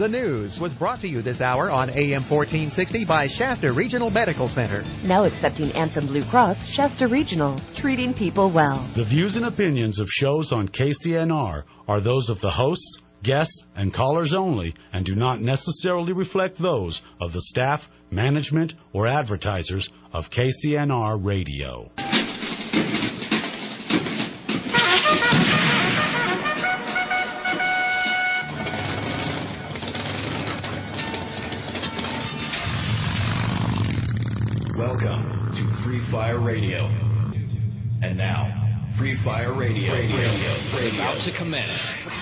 The News was brought to you this hour on AM 1460 by Shasta Regional Medical Center. Now accepting Anthem Blue Cross, Shasta Regional, treating people well. The views and opinions of shows on KCNR are those of the hosts, guests, and callers only, and do not necessarily reflect those of the staff, management, or advertisers of KCNR Radio. Welcome to Free Fire Radio. And now, Free Fire Radio is about to commence.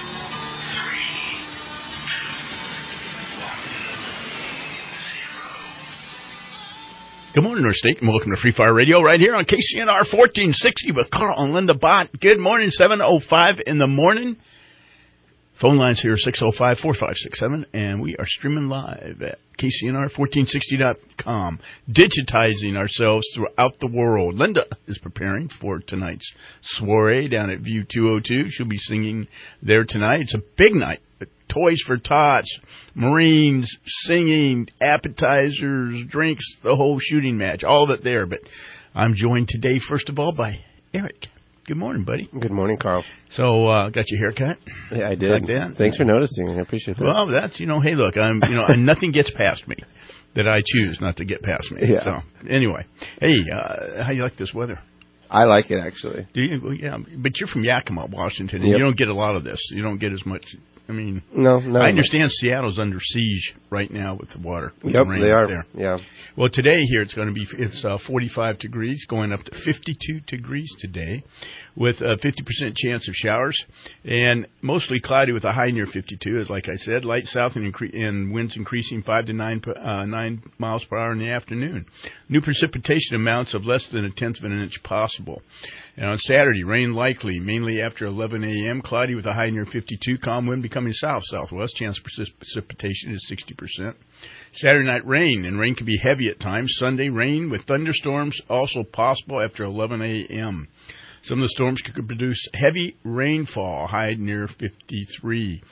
Good morning, North State, and welcome to Free Fire Radio right here on KCNR 1460 with Carl and Linda Bott. Good morning, 7:05 in the morning. Phone lines here, 605-4567, and we are streaming live at KCNR1460.com, digitizing ourselves throughout the world. Linda is preparing for tonight's soiree down at View 202. She'll be singing there tonight. It's a big night. Toys for Tots, Marines, singing, appetizers, drinks, the whole shooting match, all of it there. But I'm joined today, first of all, by Eric. Good morning, buddy. Good morning, Carl. So, got your hair cut? Yeah, I did. Like that? Thanks for noticing. I appreciate that. Well, that's, hey, look, nothing gets past me that I choose not to get past me. Yeah. So, anyway. Hey, how you like this weather? I like it, actually. Do you? Well, yeah, but you're from Yakima, Washington, and Yep. you don't get a lot of this. You don't get as much. No. I understand Seattle's under siege right now with the water. With Yep, the rain they are. There. Yeah. Well, today here it's 45 degrees, going up to 52 degrees today, with a 50% chance of showers, and mostly cloudy with a high near 52. As like I said, light south and winds increasing 5 to 9 miles per hour in the afternoon. New precipitation amounts of less than 1/10 of an inch possible. And on Saturday, rain likely, mainly after 11 a.m., cloudy with a high near 52, calm wind becoming south-southwest. Chance of precipitation is 60%. Saturday night rain, and rain can be heavy at times. Sunday, rain with thunderstorms also possible after 11 a.m. Some of the storms could produce heavy rainfall, high near 53.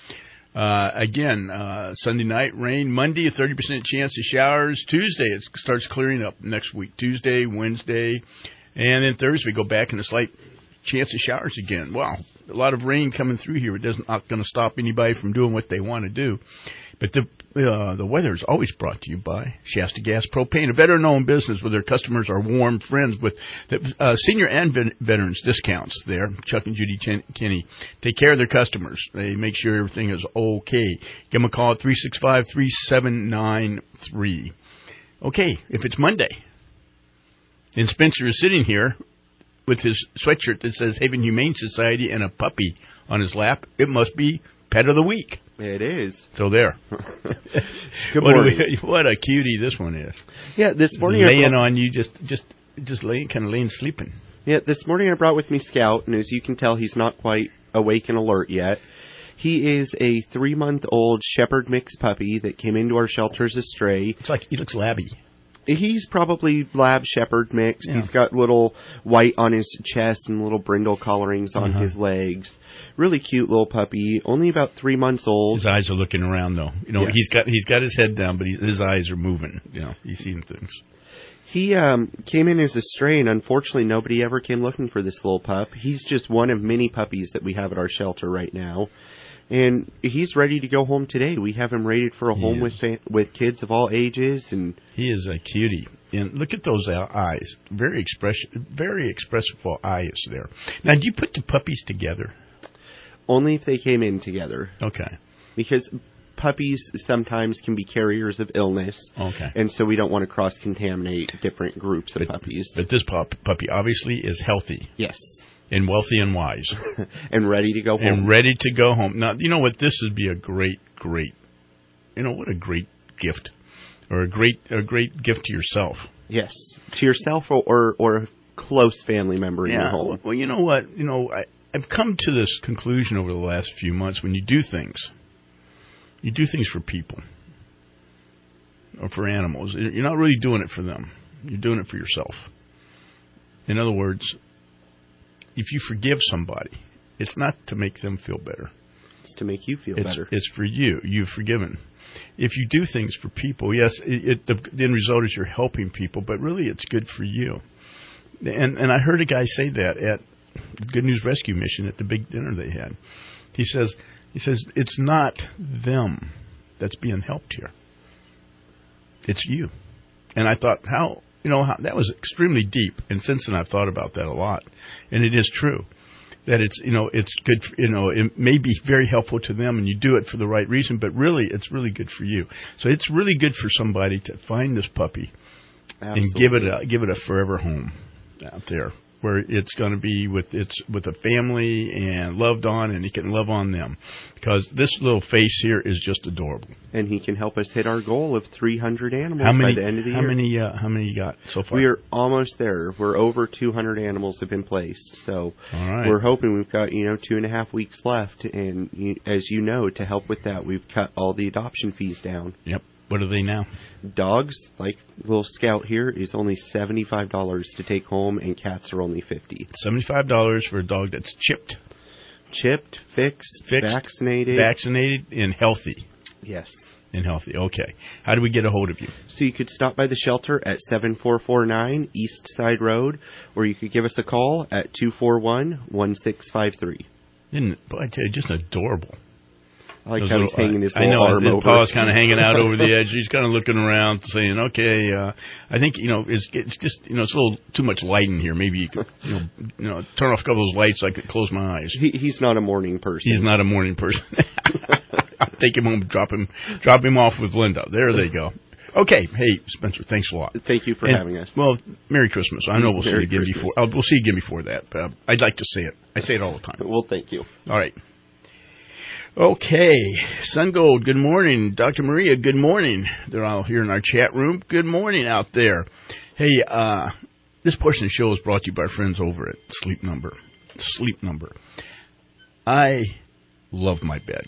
Sunday night rain. Monday, a 30% chance of showers. Tuesday, it starts clearing up next week. Tuesday, Wednesday, and then Thursday, we go back in a slight chance of showers again. Wow, a lot of rain coming through here. It not going to stop anybody from doing what they want to do. But the weather is always brought to you by Shasta Gas Propane, a veteran-owned business where their customers are warm friends with senior and veterans discounts there. Chuck and Judy Kinney take care of their customers. They make sure everything is okay. Give them a call at 365-3793. Okay, if it's Monday, and Spencer is sitting here with his sweatshirt that says Haven Humane Society and a puppy on his lap, it must be Pet of the Week. It is. So there. Good morning. What a cutie this one is. Yeah, this morning laying on you, just laying sleeping. Yeah, this morning I brought with me Scout, and as you can tell, he's not quite awake and alert yet. He is a 3-month-old Shepherd mix puppy that came into our shelter as a stray. He looks labby. He's probably Lab Shepherd mix. Yeah. He's got little white on his chest and little brindle colorings on his legs. Really cute little puppy. Only about 3 months old. His eyes are looking around though. Yeah. He's got his head down, but his eyes are moving. He's seeing things. He came in as a stray, and unfortunately nobody ever came looking for this little pup. He's just one of many puppies that we have at our shelter right now. And he's ready to go home today. We have him rated for a home with kids of all ages, and he is a cutie. And look at those eyes, very expressive eyes there. Now, do you put the puppies together? Only if they came in together. Okay. Because puppies sometimes can be carriers of illness. Okay. And so we don't want to cross-contaminate different groups of puppies. But this puppy obviously is healthy. Yes. And wealthy and wise. And ready to go home. Now, you know what? This would be a great, what a great gift. Or a great gift to yourself. Yes. To yourself or a close family member in your home. Well, you know what? I've come to this conclusion over the last few months. When you do things for people. Or for animals. You're not really doing it for them. You're doing it for yourself. In other words, if you forgive somebody, it's not to make them feel better. It's to make you feel better. It's for you. You've forgiven. if you do things for people, yes, the end result is you're helping people, but really it's good for you. And I heard a guy say that at the Good News Rescue Mission at the big dinner they had. He says it's not them that's being helped here. It's you. And I thought, how that was extremely deep. And since then, I've thought about that a lot. And it is true that it's good. It may be very helpful to them, and you do it for the right reason. But really, it's really good for you. So it's really good for somebody to find this puppy and give it a forever home out there, where it's going to be with a family and loved on, and he can love on them, because this little face here is just adorable. And he can help us hit our goal of 300 animals by the end of the year. How many you got so far? We're almost there. We're over 200 animals have been placed. So we're hoping we've got 2.5 weeks left. And as you know, to help with that, we've cut all the adoption fees down. Yep. What are they now? Dogs, like little Scout here, is only $75 to take home, and cats are only $50. $75 for a dog that's chipped, fixed, vaccinated, and healthy. Yes. And healthy. Okay. How do we get a hold of you? So you could stop by the shelter at 7449 East Side Road, or you could give us a call at 241-1653. Boy, I tell you, just adorable. I like how he's hanging his little arm over. His paw's kind of hanging out over the edge. He's kind of looking around, saying, "Okay, I think it's just it's a little too much light in here. Maybe you could turn off a couple of those lights. So I could close my eyes." He's not a morning person. He's not a morning person. I'll take him home, drop him off with Linda. There they go. Okay, hey Spencer, thanks a lot. Thank you for having us. Well, Merry Christmas. I know we'll see you again before. We'll see you again before that. But I'd like to say it. I say it all the time. Well, thank you. All right. Okay, Sun Gold, good morning. Dr. Maria, good morning. They're all here in our chat room. Good morning out there. Hey, this portion of the show is brought to you by our friends over at Sleep Number. Sleep Number. I love my bed.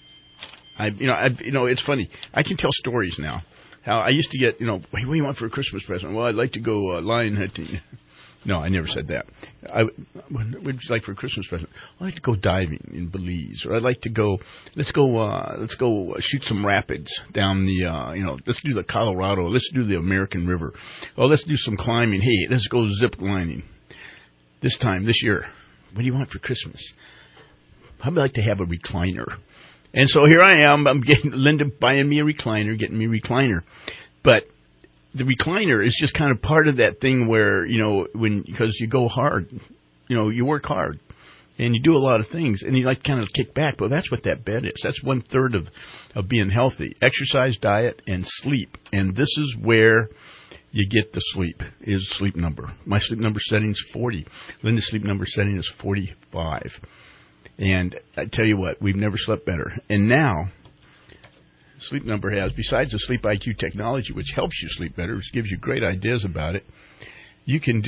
It's funny. I can tell stories now. How I used to get, hey, what do you want for a Christmas present? Well, I'd like to go lion hunting. No, I never said that. What would you like for a Christmas present? I'd like to go diving in Belize, or I'd like to go. Let's go shoot some rapids down the. Let's do the Colorado. Let's do the American River. Oh, let's do some climbing. Hey, let's go zip lining. This year, what do you want for Christmas? I'd like to have a recliner. And so here I am. I'm getting Linda buying me a recliner, getting me a recliner, but the recliner is just kind of part of that thing where, because you go hard, you work hard and you do a lot of things and you like kind of kick back. But that's what that bed is. That's 1/3 of being healthy. Exercise, diet, and sleep. And this is where you get the sleep, is Sleep Number. My Sleep Number setting is 40. Linda's Sleep Number setting is 45. And I tell you what, we've never slept better. And now Sleep Number has, besides the Sleep IQ technology, which helps you sleep better, which gives you great ideas about it, you can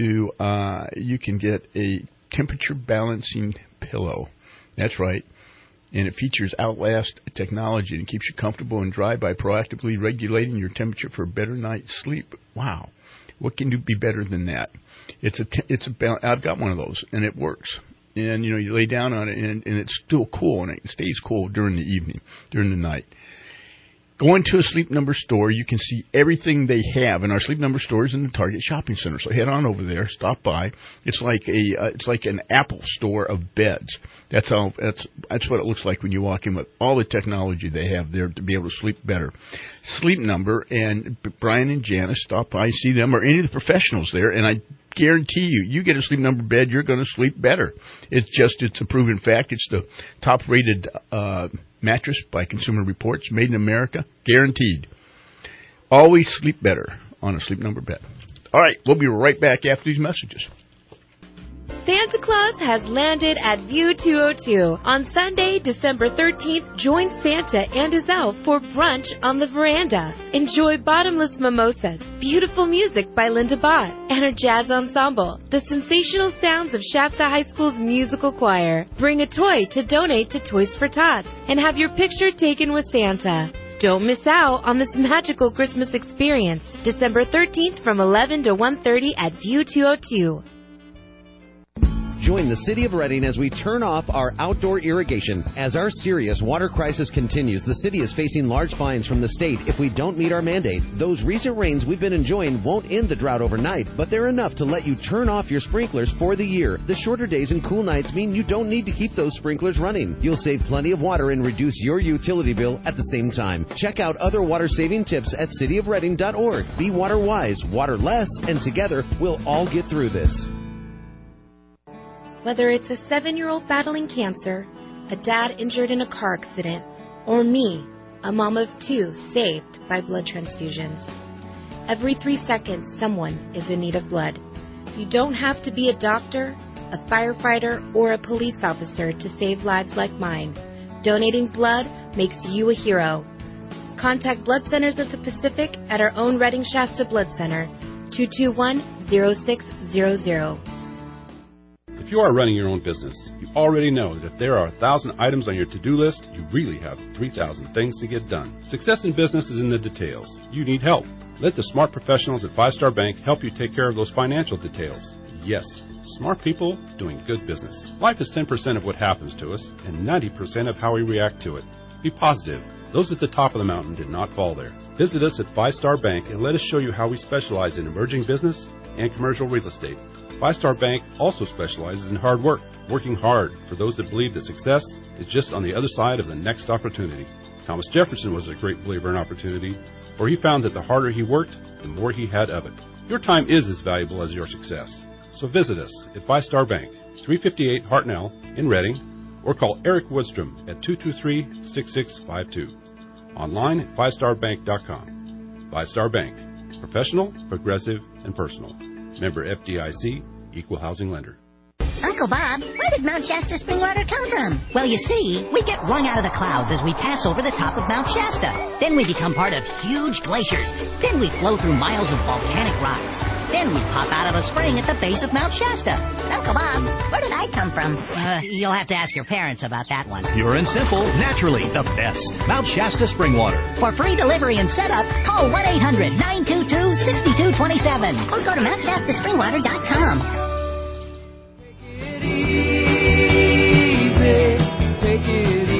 get a temperature balancing pillow. That's right. And it features Outlast technology and keeps you comfortable and dry by proactively regulating your temperature for a better night's sleep. Wow. What can be better than that? I've got one of those, and it works. And, you lay down on it, and it's still cool, and it stays cool during the evening, during the night. Go into a Sleep Number store. You can see everything they have, and our Sleep Number store is in the Target Shopping Center. So head on over there, stop by. It's like an Apple store of beds. That's what it looks like when you walk in with all the technology they have there to be able to sleep better. Sleep Number, and Brian and Janice, stop by, see them, or any of the professionals there, and I guarantee you get a Sleep Number bed, you're going to sleep better. It's a proven fact. It's the top-rated mattress by Consumer Reports, made in America, guaranteed. Always sleep better on a Sleep Number bed. All right, we'll be right back after these messages. Santa Claus has landed at View 202. On Sunday, December 13th, join Santa and his elf for brunch on the veranda. Enjoy bottomless mimosas, beautiful music by Linda Bott, and her jazz ensemble, the sensational sounds of Shasta High School's musical choir. Bring a toy to donate to Toys for Tots, and have your picture taken with Santa. Don't miss out on this magical Christmas experience. December 13th from 11 to 1:30 at View 202. join the City of Reading as we turn off our outdoor irrigation. As our serious water crisis continues, the city is facing large fines from the state if we don't meet our mandate. Those recent rains we've been enjoying won't end the drought overnight, but they're enough to let you turn off your sprinklers for the year. The shorter days and cool nights mean you don't need to keep those sprinklers running. You'll save plenty of water and reduce your utility bill at the same time. Check out other water-saving tips at cityofreading.org. Be water wise, water less, and together we'll all get through this. Whether it's a 7-year-old battling cancer, a dad injured in a car accident, or me, a mom of 2 saved by blood transfusions. Every 3 seconds, someone is in need of blood. You don't have to be a doctor, a firefighter, or a police officer to save lives like mine. Donating blood makes you a hero. Contact Blood Centers of the Pacific at our own Reading Shasta Blood Center, 221-0600. If you are running your own business, you already know that if there are 1,000 items on your to-do list, you really have 3,000 things to get done. Success in business is in the details. You need help. Let the smart professionals at 5 Star Bank help you take care of those financial details. Yes, smart people doing good business. Life is 10% of what happens to us and 90% of how we react to it. Be positive. Those at the top of the mountain did not fall there. Visit us at 5 Star Bank and let us show you how we specialize in emerging business and commercial real estate. 5 Star Bank also specializes in hard work, working hard for those that believe that success is just on the other side of the next opportunity. Thomas Jefferson was a great believer in opportunity, for he found that the harder he worked, the more he had of it. Your time is as valuable as your success. So visit us at 5 Star Bank, 358 Hartnell in Reading, or call Eric Woodstrom at 223-6652. Online at 5starbank.com. 5 Star Bank. Professional, progressive, and personal. Member FDIC, Equal Housing Lender. Uncle Bob, where did Mount Shasta spring water come from? Well, you see, we get wrung out of the clouds as we pass over the top of Mount Shasta. Then we become part of huge glaciers. Then we flow through miles of volcanic rocks. Then we pop out of a spring at the base of Mount Shasta. Uncle Bob, where did I come from? You'll have to ask your parents about that one. Pure and simple, naturally the best. Mount Shasta spring water. For free delivery and setup, call 1-800-922-6227 or go to MountShastaSpringwater.com. Take it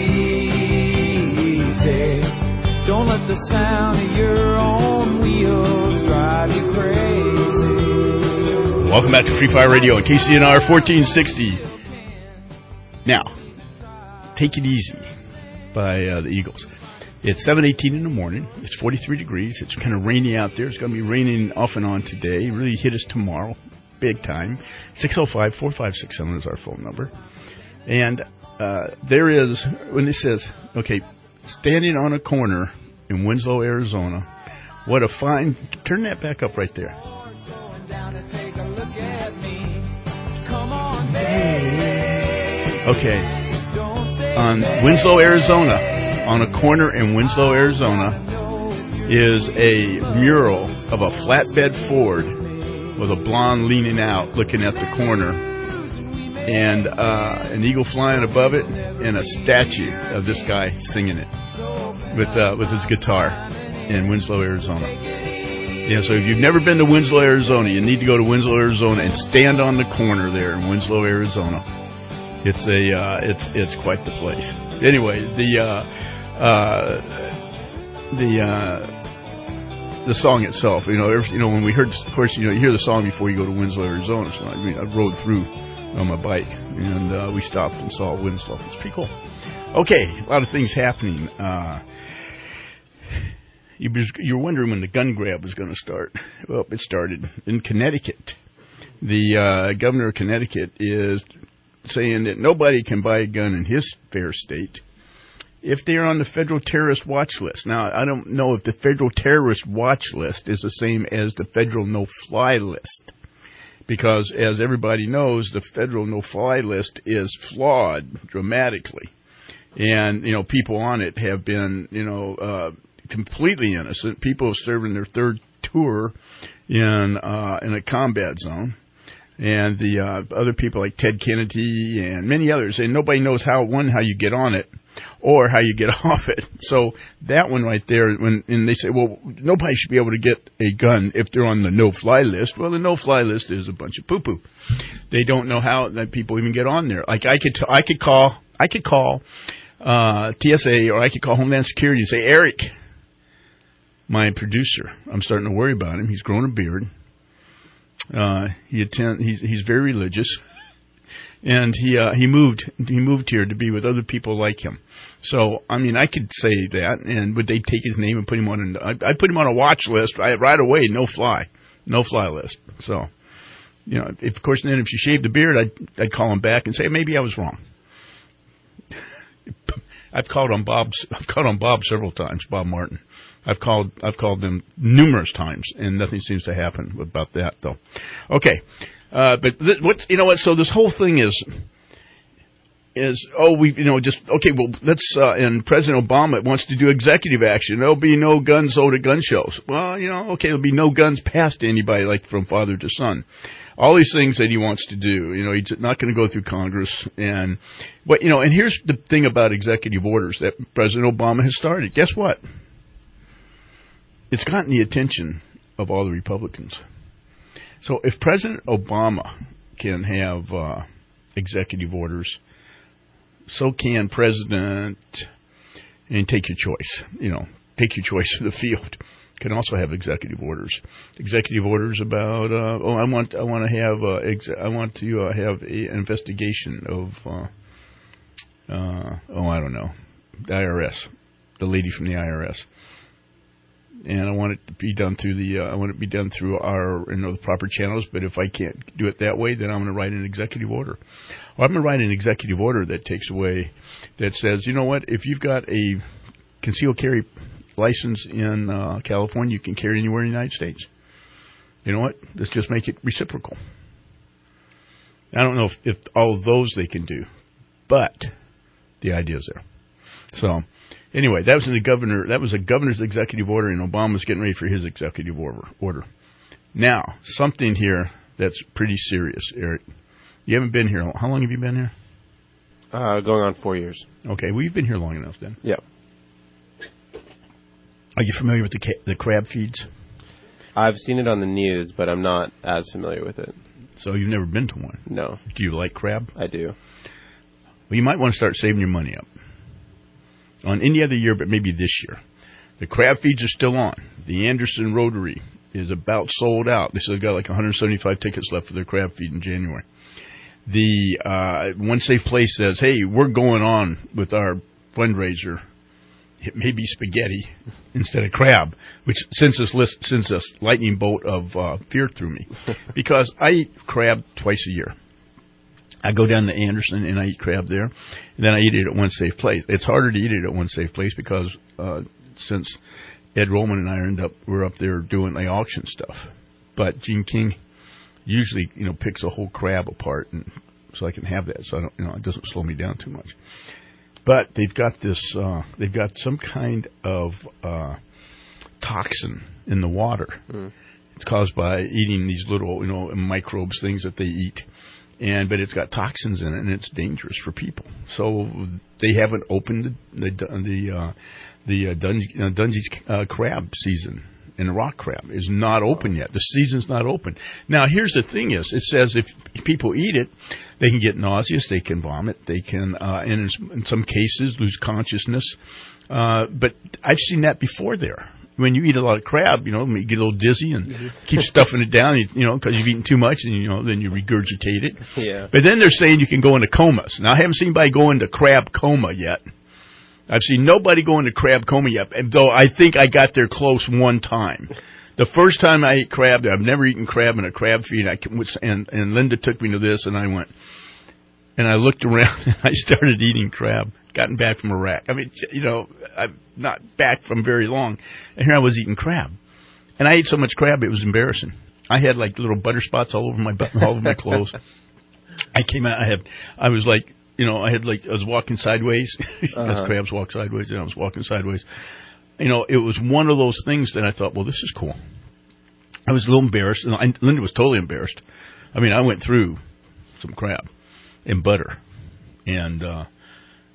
easy. Don't let the sound of your own wheels drive you crazy. Welcome back to Free Fire Radio on KCNR 1460. Now, Take It Easy by the Eagles. It's 7:18 in the morning. It's 43 degrees. It's kind of rainy out there. It's going to be raining off and on today. Really hit us tomorrow. Big time. 605-4567 is our phone number. And there is, when it says, okay, standing on a corner in Winslow, Arizona, what a fine, turn that back up right there. Okay, on Winslow, Arizona, on a corner in Winslow, Arizona, is a mural of a flatbed Ford with a blonde leaning out, looking at the corner, and an eagle flying above it, and a statue of this guy singing it with his guitar in Winslow, Arizona. Yeah, so if you've never been to Winslow, Arizona, you need to go to Winslow, Arizona, and stand on the corner there in Winslow, Arizona. It's quite the place. Anyway, the song itself, when we heard, of course, you hear the song before you go to Winslow, Arizona. So I rode through on my bike, and we stopped and saw Winslow. It's pretty cool. Okay, a lot of things happening. You're wondering when the gun grab was going to start. Well, it started in Connecticut. The governor of Connecticut is saying that nobody can buy a gun in his fair state if they're on the federal terrorist watch list. Now, I don't know if the federal terrorist watch list is the same as the federal no-fly list, because, as everybody knows, the federal no-fly list is flawed dramatically. And, people on it have been, completely innocent. People serving their third tour in a combat zone. And the other people like Ted Kennedy and many others. And nobody knows how you get on it. or how you get off it. So that one right there, and they say, well, nobody should be able to get a gun if they're on the no-fly list. Well, the no-fly list is a bunch of poo-poo. They don't know how that people even get on there. Like I could call TSA, or I could call Homeland Security and say, Eric, my producer, I'm starting to worry about him. He's grown a beard. He's very religious. And he moved here to be with other people like him. So I mean, I could say that, and would they take his name and put him on? I put him on a watch list right away. No fly list. So then if you shaved the beard, I'd call him back and say maybe I was wrong. I've called on Bob several times. Bob Martin. I've called them numerous times, and nothing seems to happen about that though. Okay. But so this whole thing is let's, and President Obama wants to do executive action. There'll be no guns sold at gun shows. Well, there'll be no guns passed to anybody, like from father to son. All these things that he wants to do, he's not going to go through Congress. And here's the thing about executive orders that President Obama has started. Guess what? It's gotten the attention of all the Republicans. So if President Obama can have executive orders, so can President, and take your choice. Take your choice to the field. Can also have executive orders. Executive orders about I want to have an investigation of I don't know, the IRS, the lady from the IRS. And I want it to be done through our the proper channels. But if I can't do it that way, then I'm going to write an executive order. Or I'm going to write an executive order that says, you know what? If you've got a concealed carry license in California, you can carry anywhere in the United States. You know what? Let's just make it reciprocal. I don't know if all of those they can do, but the idea is there. So. Anyway, that was a governor's executive order, and Obama's getting ready for his executive order. Now, something here that's pretty serious, Eric. You haven't been here. How long have you been here? Going on 4 years. Okay, well, you've been here long enough then. Yeah. Are you familiar with the crab feeds? I've seen it on the news, but I'm not as familiar with it. So you've never been to one? No. Do you like crab? I do. Well, you might want to start saving your money up. On any other year, but maybe this year. The crab feeds are still on. The Anderson Rotary is about sold out. They still got like 175 tickets left for their crab feed in January. The One Safe Place says, hey, we're going on with our fundraiser. It may be spaghetti instead of crab, which sends this lightning bolt of fear through me. Because I eat crab twice a year. I go down to Anderson and I eat crab there, and then I eat it at One Safe Place. It's harder to eat it at One Safe Place because since Ed Roman and I we're up there doing the auction stuff. But Gene King usually picks a whole crab apart, and so I can have that. So I don't, it doesn't slow me down too much. But they've got they've got some kind of toxin in the water. Mm. It's caused by eating these little microbes, things that they eat. But it's got toxins in it, and it's dangerous for people. So they haven't opened the Dungeness crab season, and the rock crab is not open yet. The season's not open. Now, here's the thing: it says if people eat it, they can get nauseous, they can vomit, they can, and in some cases, lose consciousness. But I've seen that before there. When you eat a lot of crab, you get a little dizzy and keep stuffing it down, because you've eaten too much, and then you regurgitate it. Yeah. But then they're saying you can go into comas. Now, I haven't seen anybody go into crab coma yet. I've seen nobody go into crab coma yet, though I think I got there close one time. The first time I ate crab, I've never eaten crab in a crab feed, and Linda took me to this, and I went, and I looked around, and I started eating crab. Gotten back from Iraq. I mean, I'm not back from very long. And here I was eating crab. And I ate so much crab, it was embarrassing. I had like little butter spots all over my clothes. I came out, I was walking sideways. Because crabs walk sideways, and I was walking sideways. It was one of those things that I thought, well, this is cool. I was a little embarrassed. And Linda was totally embarrassed. I mean, I went through some crab and butter. And,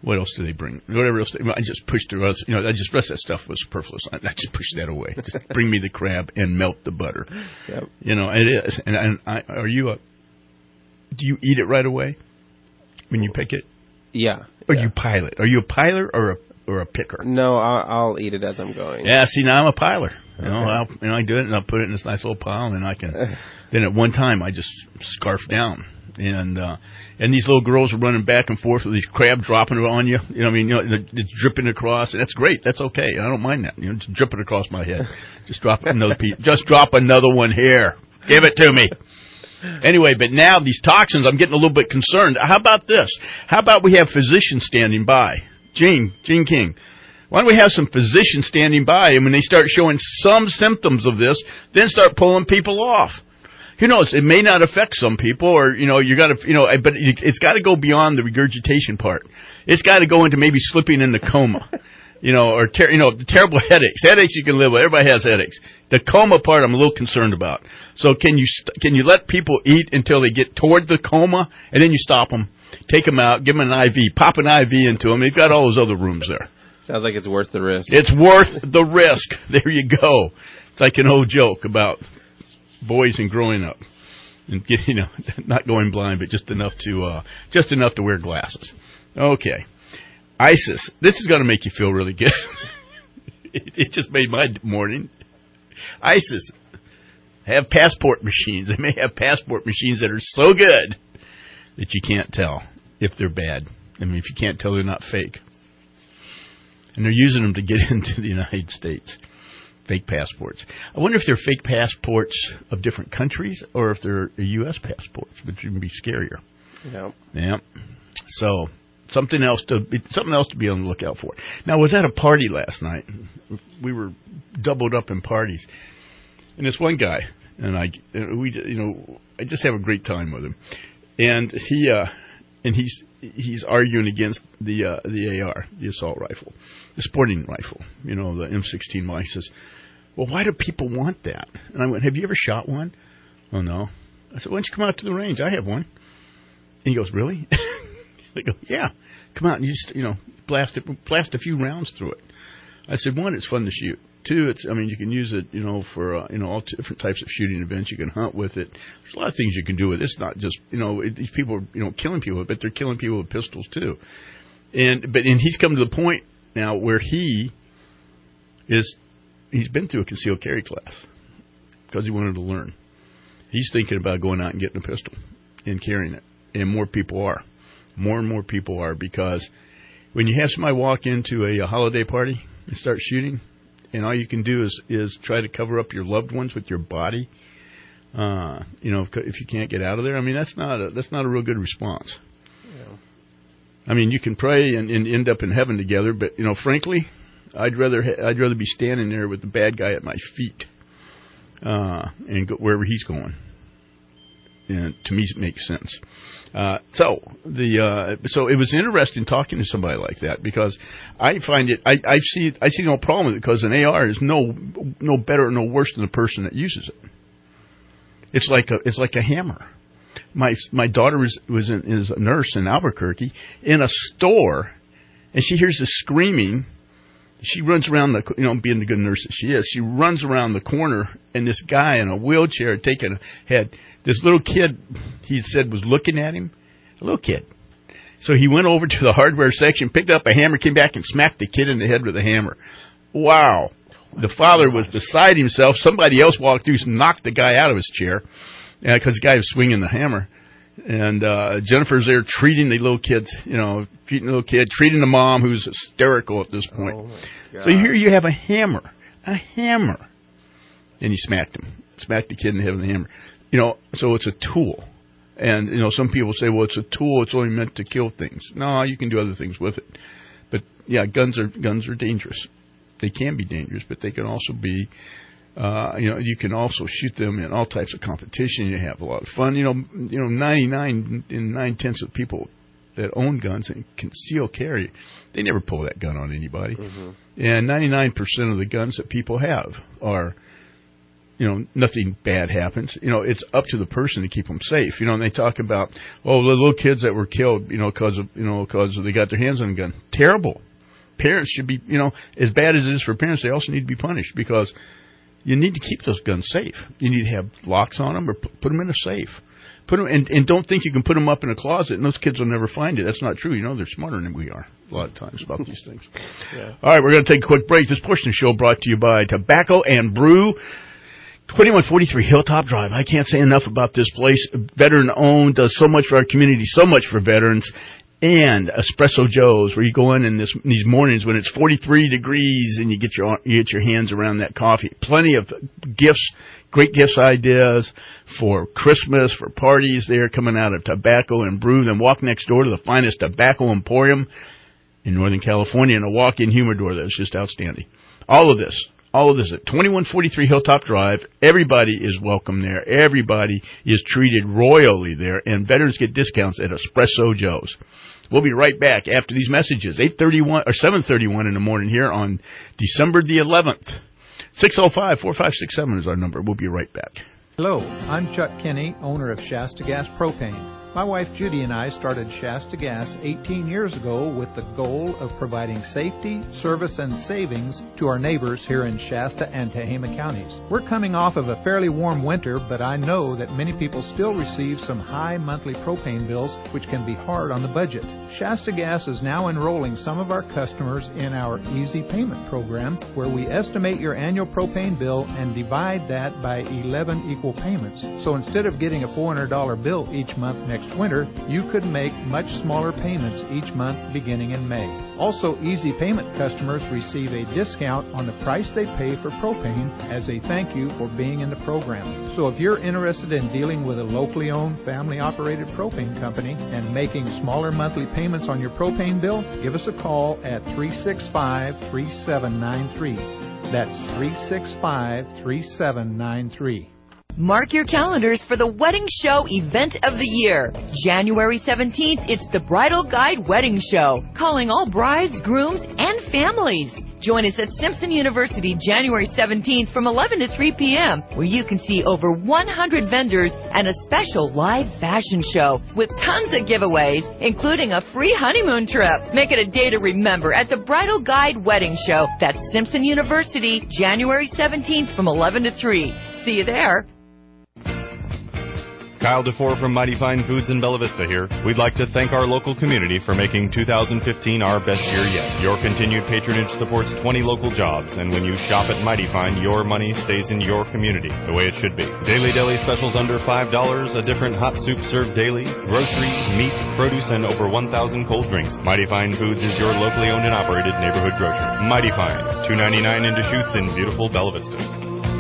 What else do they bring? Whatever else. I just pushed the rest. I just rest that stuff was superfluous. I just pushed that away. Just bring me the crab and melt the butter. Yep. It is. And are you do you eat it right away when you pick it? Yeah. Or you pile it? Are you a piler or a picker? No, I'll eat it as I'm going. Yeah. See, now I'm a piler. Okay. I do it and I'll put it in this nice little pile, and I can. Then at one time I just scarf down. And these little girls are running back and forth with these crab dropping it on you. It's dripping across. And that's great. That's okay. I don't mind that. It's dripping across my head. Just drop another piece. Just drop another one here. Give it to me. Anyway, but now these toxins, I'm getting a little bit concerned. How about this? How about we have physicians standing by? Gene King. Why don't we have some physicians standing by, and when they start showing some symptoms of this, then start pulling people off? It may not affect some people, or, you got to, but it's got to go beyond the regurgitation part. It's got to go into maybe slipping into coma, or, the terrible headaches. Headaches you can live with. Everybody has headaches. The coma part I'm a little concerned about. So can you let people eat until they get toward the coma, and then you stop them, take them out, give them an IV, pop an IV into them. They've got all those other rooms there. Sounds like it's worth the risk. It's worth the risk. There you go. It's like an old joke about boys and growing up, and not going blind, but just enough to wear glasses. Okay, ISIS. This is going to make you feel really good. It just made my morning. ISIS have passport machines. They may have passport machines that are so good that you can't tell if they're bad. I mean, if you can't tell, they're not fake. And they're using them to get into the United States. Fake passports. I wonder if they're fake passports of different countries or if they're U.S. passports, which would be scarier. Yeah. So something else to be on the lookout for. Now, I was at a party last night. We were doubled up in parties, and this one guy and I just have a great time with him, and he's arguing against the AR, the assault rifle, the sporting rifle, the M16 Mike says, well, why do people want that? And I went, have you ever shot one? Oh, no. I said, why don't you come out to the range? I have one. And he goes, really? I go, yeah. Come out and you just, blast a few rounds through it. I said, one, it's fun to shoot. Two, you can use it, for, all different types of shooting events. You can hunt with it. There's a lot of things you can do with it. It's not just, these people are, killing people, but they're killing people with pistols too. And he's come to the point now where he's been through a concealed carry class because he wanted to learn. He's thinking about going out and getting a pistol and carrying it. And more and more people are, because when you have somebody walk into a holiday party and start shooting, and all you can do is try to cover up your loved ones with your body, if you can't get out of there, that's not a real good response. Yeah. You can pray and end up in heaven together, but frankly, I'd rather be standing there with the bad guy at my feet, and go wherever he's going. And to me, it makes sense. So it was interesting talking to somebody like that, because I find it. I see no problem with it, because an AR is no better or no worse than the person that uses it. It's like a hammer. My daughter is a nurse in Albuquerque in a store, and she hears the screaming. She runs around being the good nurse that she is, she runs around the corner, and this guy in a wheelchair had this little kid, he said, was looking at him, a little kid. So he went over to the hardware section, picked up a hammer, came back and smacked the kid in the head with a hammer. Wow. The father was beside himself. Somebody else walked through and knocked the guy out of his chair, because the guy was swinging the hammer. And Jennifer's there treating the little kids, treating the mom who's hysterical at this point. Oh, so here you have a hammer. And he smacked the kid in the head with a hammer. So it's a tool. And, some people say, well, it's a tool, it's only meant to kill things. No, you can do other things with it. But, yeah, guns are dangerous. They can be dangerous, but they can also be, you can also shoot them in all types of competition. You have a lot of fun. 99 and 9/10 of people that own guns and conceal carry, they never pull that gun on anybody. Mm-hmm. And 99% of the guns that people have are nothing bad happens. It's up to the person to keep them safe. And they talk about, the little kids that were killed, because they got their hands on a gun. Terrible. Parents should be, as bad as it is for parents, they also need to be punished because you need to keep those guns safe. You need to have locks on them or put them in a safe. Put them and don't think you can put them up in a closet and those kids will never find it. That's not true. They're smarter than we are a lot of times about these things. Yeah. All right, we're going to take a quick break. This portion of the show brought to you by Tobacco and Brew. 2143 Hilltop Drive. I can't say enough about this place. Veteran-owned, does so much for our community, so much for veterans. And Espresso Joe's, where you go in these mornings when it's 43 degrees and you get your hands around that coffee. Plenty of gifts, great gifts ideas for Christmas, for parties there coming out of Tobacco and Brew. Then walk next door to the finest tobacco emporium in Northern California and a walk-in humidor that is just outstanding. All of this at 2143 Hilltop Drive. Everybody is welcome there. Everybody is treated royally there, and veterans get discounts at Espresso Joe's. We'll be right back after these messages. 7:31 in the morning here on December the 11th. 605-4567 is our number. We'll be right back. Hello, I'm Chuck Kinney, owner of Shasta Gas Propane. My wife Judy and I started Shasta Gas 18 years ago with the goal of providing safety, service, and savings to our neighbors here in Shasta and Tehama counties. We're coming off of a fairly warm winter, but I know that many people still receive some high monthly propane bills, which can be hard on the budget. Shasta Gas is now enrolling some of our customers in our Easy Payment program, where we estimate your annual propane bill and divide that by 11 equal payments. So instead of getting a $400 bill each month next winter, you could make much smaller payments each month beginning in May. Also, Easy Payment customers receive a discount on the price they pay for propane as a thank you for being in the program. So if you're interested in dealing with a locally owned, family-operated propane company and making smaller monthly payments on your propane bill, give us a call at 365-3793. That's 365-3793. Mark your calendars for the Wedding Show event of the year. January 17th, it's the Bridal Guide Wedding Show, calling all brides, grooms, and families. Join us at Simpson University January 17th from 11 to 3 p.m., where you can see over 100 vendors and a special live fashion show with tons of giveaways, including a free honeymoon trip. Make it a day to remember at the Bridal Guide Wedding Show. That's Simpson University, January 17th from 11 to 3. See you there. Kyle DeFore from Mighty Fine Foods in Bella Vista here. We'd like to thank our local community for making 2015 our best year yet. Your continued patronage supports 20 local jobs, and when you shop at Mighty Fine, your money stays in your community, the way it should be. Daily deli specials under $5, a different hot soup served daily, grocery, meat, produce, and over 1,000 cold drinks. Mighty Fine Foods is your locally owned and operated neighborhood grocer. Mighty Fine, $2.99 in Deschutes in beautiful Bella Vista.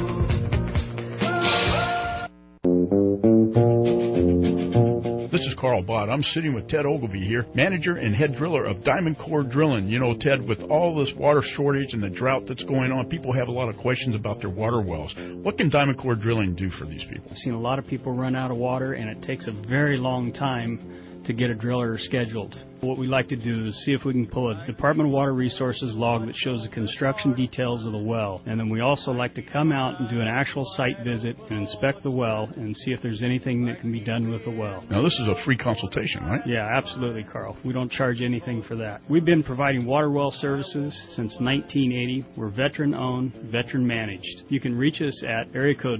This is Carl Bott. I'm sitting with Ted Ogilvie here, manager and head driller of Diamond Core Drilling. You know, Ted, with all this water shortage and the drought that's going on, people have a lot of questions about their water wells. What can Diamond Core Drilling do for these people? I've seen a lot of people run out of water, and it takes a very long time to get a driller scheduled. What we like to do is see if we can pull a Department of Water Resources log that shows the construction details of the well. And then we also like to come out and do an actual site visit and inspect the well and see if there's anything that can be done with the well. Now, this is a free consultation, right? Yeah, absolutely, Carl. We don't charge anything for that. We've been providing water well services since 1980. We're veteran-owned, veteran-managed. You can reach us at area code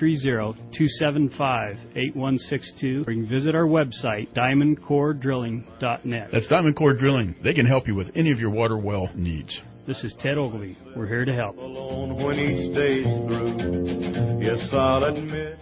530-275-8162, or you can visit our website, diamondcoredrilling.net. That's Diamond Core Drilling. They can help you with any of your water well needs. This is Ted Ogilvie. We're here to help. When each day's through, yes, I'll admit.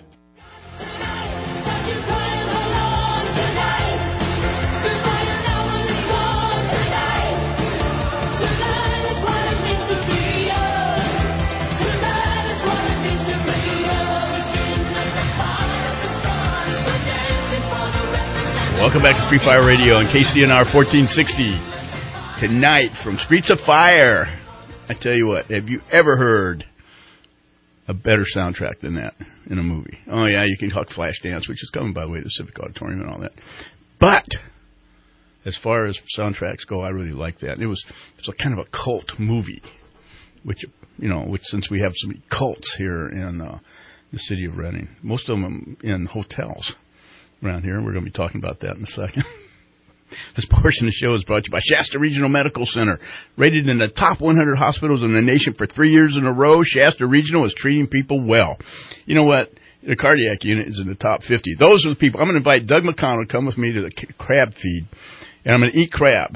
Welcome back to Free Fire Radio on KCNR 1460. Tonight from Streets of Fire. I tell you what, have you ever heard a better soundtrack than that in a movie? Oh, yeah, you can talk Flashdance, which is coming, by the way, to the Civic Auditorium and all that. But as far as soundtracks go, I really like that. It was a kind of a cult movie which since we have so many cults here in the city of Reading, most of them in hotels around here. We're going to be talking about that in a second. This portion of the show is brought to you by Shasta Regional Medical Center. Rated in the top 100 hospitals in the nation for 3 years in a row, Shasta Regional is treating people well. You know what? The cardiac unit is in the top 50. Those are the people. I'm going to invite Doug McConnell to come with me to the crab feed, and I'm going to eat crab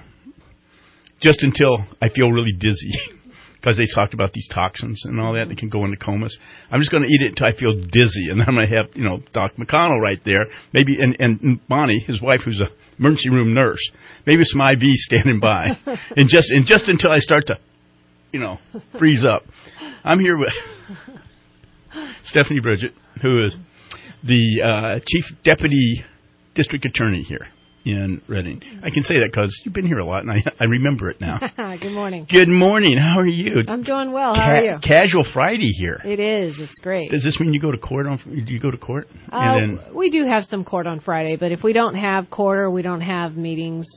just until I feel really dizzy. Because they talked about these toxins and all that. They can go into comas. I'm just going to eat it until I feel dizzy. And then I'm going to have, Doc McConnell right there. Maybe, and Bonnie, his wife, who's a emergency room nurse. Maybe some IV standing by. and just until I start to, freeze up. I'm here with Stephanie Bridget, who is the Chief Deputy District Attorney here in Reading. I can say that because you've been here a lot, and I remember it now. Good morning. Good morning. How are you? I'm doing well. How are you? Casual Friday here. It is. It's great. Does this mean you go to court? Do you go to court? We do have some court on Friday, but if we don't have court or we don't have meetings,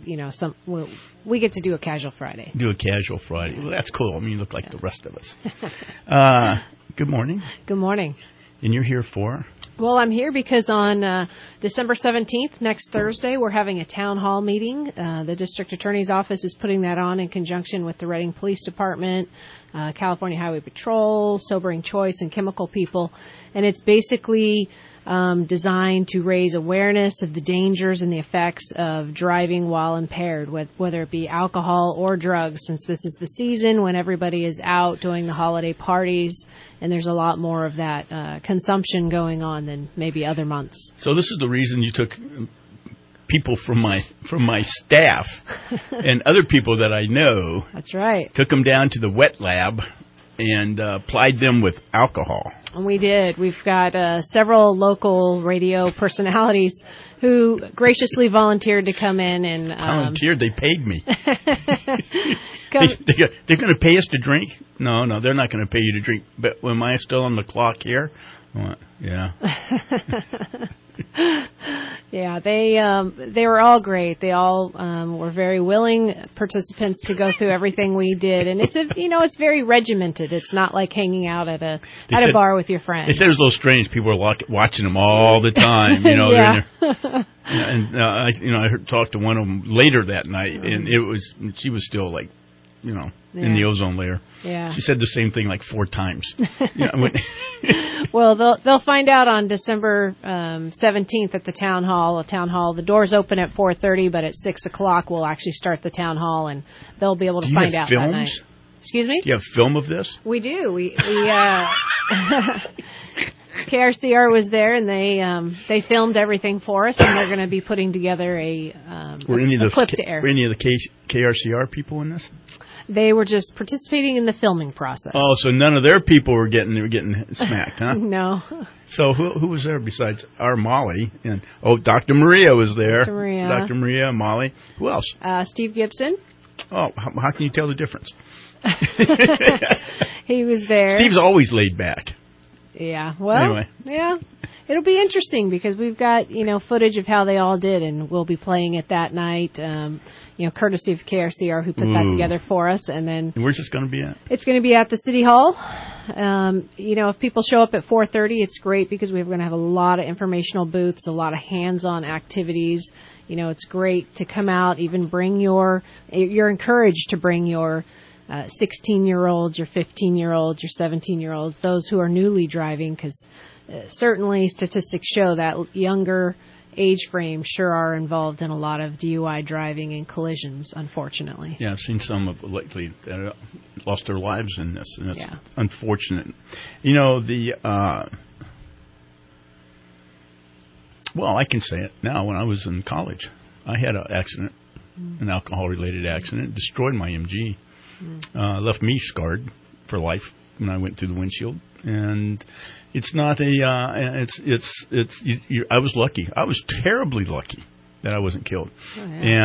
we get to do a casual Friday. Do a casual Friday. Well, that's cool. I mean, you look like the rest of us. Good morning. Good morning. And you're here for? Well, I'm here because on December 17th, next Thursday, we're having a town hall meeting. The district attorney's office is putting that on in conjunction with the Reading Police Department, California Highway Patrol, Sobering Choice, and Chemical People. And it's basically designed to raise awareness of the dangers and the effects of driving while impaired, whether it be alcohol or drugs, since this is the season when everybody is out doing the holiday parties, and there's a lot more of that consumption going on than maybe other months. So this is the reason you took people from my staff and other people that I know. That's right. Took them down to the wet lab and plied them with alcohol. And we did. We've got several local radio personalities who graciously volunteered to come in and... volunteered? They paid me. They're going to pay us to drink? No, they're not going to pay you to drink. But am I still on the clock here? Yeah. Yeah, they were all great. They all were very willing participants to go through everything we did, and it's very regimented. It's not like hanging out at a bar with your friends. They said it was a little strange. People were watching them all the time. Yeah. I talked to one of them later that night, and she was still like, in the ozone layer. Yeah. She said the same thing like 4 times. Well, they'll find out on December 17th at the town hall. The doors open at 4:30, but at 6 o'clock we'll actually start the town hall, and they'll be able to find out that night. Excuse me? Do you have film of this? We do. We KRCR was there, and they filmed everything for us, and they're going to be putting together a clip to air. Were any of the KRCR people in this? They were just participating in the filming process. Oh, so none of their people were getting smacked, huh? No. So who was there besides our Molly? And Dr. Maria was there. Dr. Maria, Molly. Who else? Steve Gibson. Oh, how can you tell the difference? He was there. Steve's always laid back. Yeah. Well, anyway. Yeah. It'll be interesting because we've got, footage of how they all did, and we'll be playing it that night, courtesy of KRCR who put that together for us. And where's this going to be at? It's going to be at the City Hall. If people show up at 4:30, it's great because we're going to have a lot of informational booths, a lot of hands-on activities. It's great to come out, even bring you're encouraged to bring your 16-year-olds, your 15-year-olds, your 17-year-olds, those who are newly driving, because certainly statistics show that younger age frame sure are involved in a lot of DUI driving and collisions, unfortunately. Yeah, I've seen some lately that lost their lives in this, and it's unfortunate. Well, I can say it now. When I was in college, I had an accident, an alcohol-related accident. It destroyed my MG. Left me scarred for life when I went through the windshield. And it's not I was lucky. I was terribly lucky that I wasn't killed. Oh,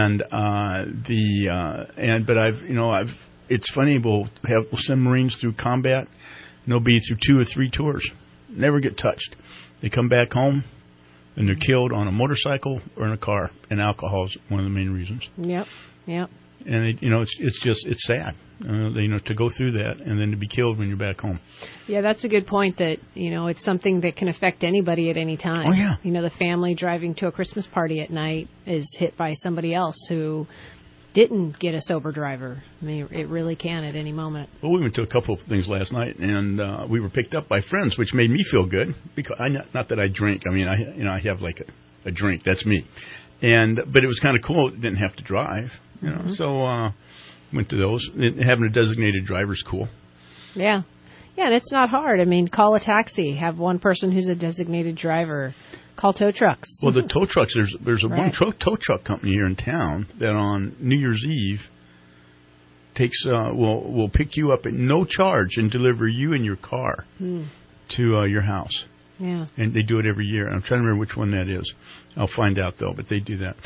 yeah. But it's funny, we'll send Marines through combat, and they'll be through 2 or 3 tours. Never get touched. They come back home, and they're killed on a motorcycle or in a car, and alcohol is one of the main reasons. Yep. And it's sad. to go through that and then to be killed when you're back home. Yeah, that's a good point that, it's something that can affect anybody at any time. Oh, yeah. The family driving to a Christmas party at night is hit by somebody else who didn't get a sober driver. I mean, it really can at any moment. Well, we went to a couple of things last night, and we were picked up by friends, which made me feel good because not that I drink. I mean, I have like a drink. That's me. But it was kind of cool. It didn't have to drive, Mm-hmm. So went to those. Having a designated driver is cool. Yeah. Yeah, and it's not hard. I mean, call a taxi. Have one person who's a designated driver. Call tow trucks. Well, the tow trucks, there's a right. one tow truck company here in town that on New Year's Eve will pick you up at no charge and deliver you and your car to your house. Yeah. And they do it every year. I'm trying to remember which one that is. I'll find out, though, but they do that.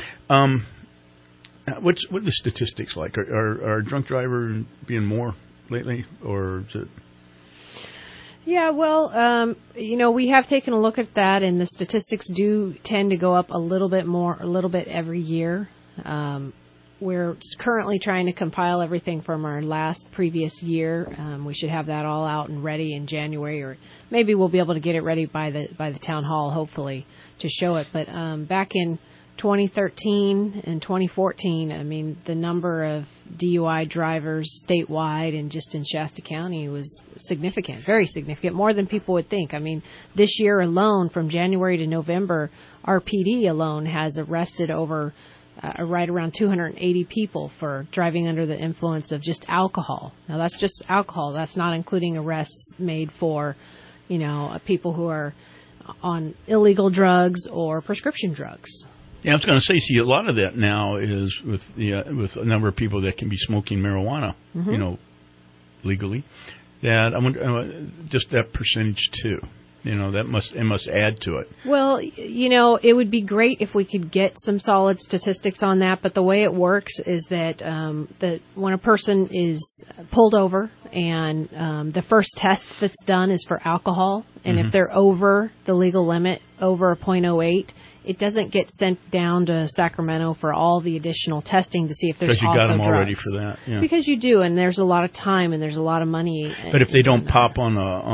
What are the statistics like? Are drunk drivers being more lately, or is it? Yeah, well, we have taken a look at that, and the statistics do tend to go up a little bit every year. We're currently trying to compile everything from our previous year. We should have that all out and ready in January, or maybe we'll be able to get it ready by the town hall, hopefully, to show it. But back in 2013 and 2014, I mean, the number of DUI drivers statewide and just in Shasta County was significant, very significant, more than people would think. I mean, this year alone, from January to November, our PD alone has arrested over right around 280 people for driving under the influence of just alcohol. Now, that's just alcohol. That's not including arrests made for, people who are on illegal drugs or prescription drugs. Yeah, I was going to say, a lot of that now is with a number of people that can be smoking marijuana, legally. That I wonder, just that percentage too. That must add to it. Well, it would be great if we could get some solid statistics on that. But the way it works is that when a person is pulled over and the first test that's done is for alcohol, and if they're over the legal limit, over a .08, it doesn't get sent down to Sacramento for all the additional testing to see if there's also drugs. Because you got them all ready for that. Yeah. Because you do, and there's a lot of time and there's a lot of money. But if they don't pop on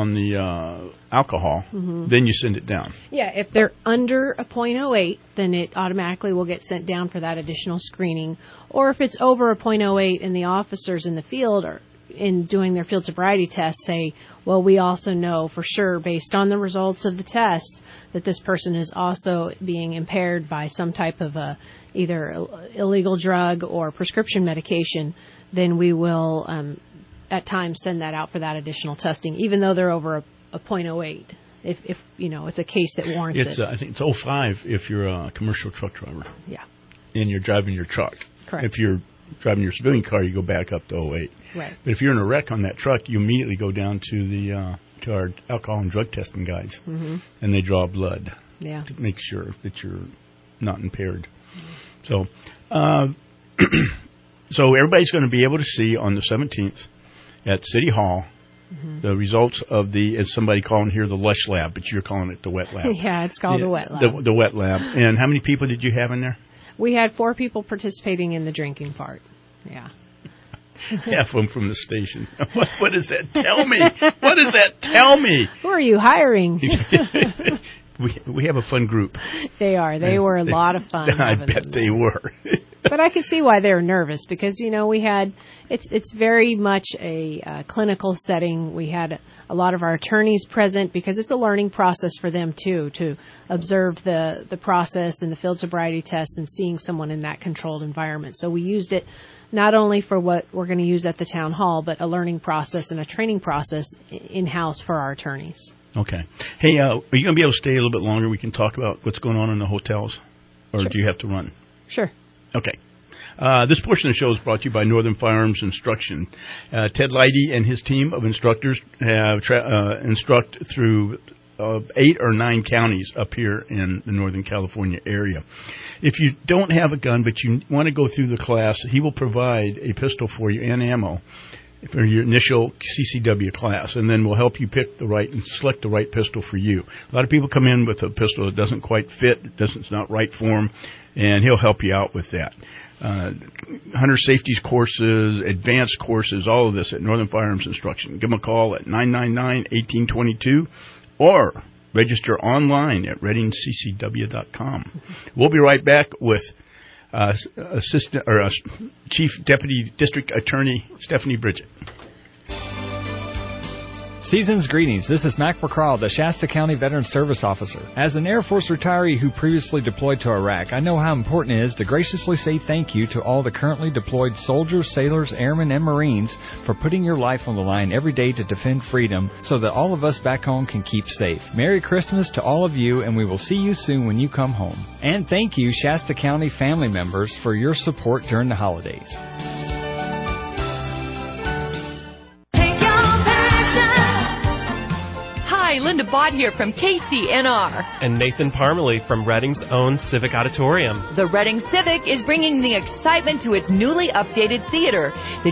the alcohol, then you send it down. Yeah, if they're under a .08, then it automatically will get sent down for that additional screening. Or if it's over a .08 and the officers in the field are in doing their field sobriety test say, well, we also know for sure based on the results of the test that this person is also being impaired by some type of either illegal drug or prescription medication, then we will at times send that out for that additional testing, even though they're over a .08. If it's a case that warrants it. I think it's 05 if you're a commercial truck driver. Yeah. And you're driving your truck. Correct. If you're driving your civilian car, you go back up to 08. Right. But if you're in a wreck on that truck, you immediately go down to to our alcohol and drug testing guys, and they draw blood to make sure that you're not impaired. So, so everybody's going to be able to see on the 17th at City Hall the results of as somebody calling here the Lush Lab, but you're calling it the Wet Lab. Yeah, it's called the Wet Lab. The Wet Lab. And how many people did you have in there? We had 4 people participating in the drinking part. Yeah. Half of them from the station. What does that tell me? What does that tell me? Who are you hiring? We have a fun group. They are. They were a lot of fun. I bet they were. But I could see why they were nervous because, we had, it's very much a clinical setting. We had a lot of our attorneys present because it's a learning process for them, too, to observe the process and the field sobriety test and seeing someone in that controlled environment. So we used it not only for what we're going to use at the town hall, but a learning process and a training process in-house for our attorneys. Okay. Hey, are you going to be able to stay a little bit longer? We can talk about what's going on in the hotels, or do you have to run? Sure. Okay. This portion of the show is brought to you by Northern Firearms Instruction. Ted Leidy and his team of instructors have instruct through 8 or 9 counties up here in the Northern California area. If you don't have a gun but you want to go through the class, he will provide a pistol for you and ammo for your initial CCW class, and then we'll help you pick the right and select the right pistol for you. A lot of people come in with a pistol that doesn't quite fit, it's not right for them, and he'll help you out with that. hunter safety courses, advanced courses, all of this at Northern Firearms Instruction. Give them a call at 999-1822 or register online at readingccw.com. We'll be right back with Chief Deputy District Attorney Stephanie Bridget. Season's greetings. This is Mac McCraw, the Shasta County Veteran Service Officer. As an Air Force retiree who previously deployed to Iraq, I know how important it is to graciously say thank you to all the currently deployed soldiers, sailors, airmen, and Marines for putting your life on the line every day to defend freedom so that all of us back home can keep safe. Merry Christmas to all of you, and we will see you soon when you come home. And thank you, Shasta County family members, for your support during the holidays. Hi, Linda Bott here from KCNR. And Nathan Parmalee from Reading's own Civic Auditorium. The Reading Civic is bringing the excitement to its newly updated theater. The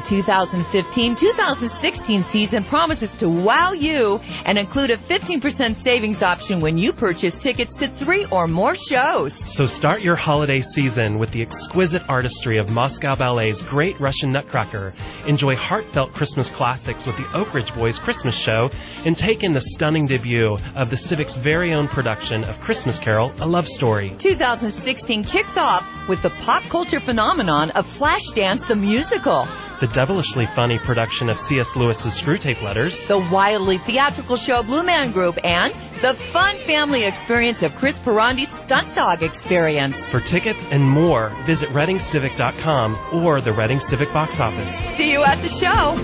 2015-2016 season promises to wow you and include a 15% savings option when you purchase tickets to 3 or more shows. So start your holiday season with the exquisite artistry of Moscow Ballet's Great Russian Nutcracker. Enjoy heartfelt Christmas classics with the Oak Ridge Boys Christmas Show, and take in the stunning debut of the Civic's very own production of Christmas Carol, A Love Story. 2016 kicks off with the pop culture phenomenon of Flashdance the Musical. The devilishly funny production of C.S. Lewis's Screwtape Letters. The wildly theatrical show Blue Man Group, and the fun family experience of Chris Perandi's Stunt Dog Experience. For tickets and more, visit ReadingCivic.com or the Reading Civic box office. See you at the show.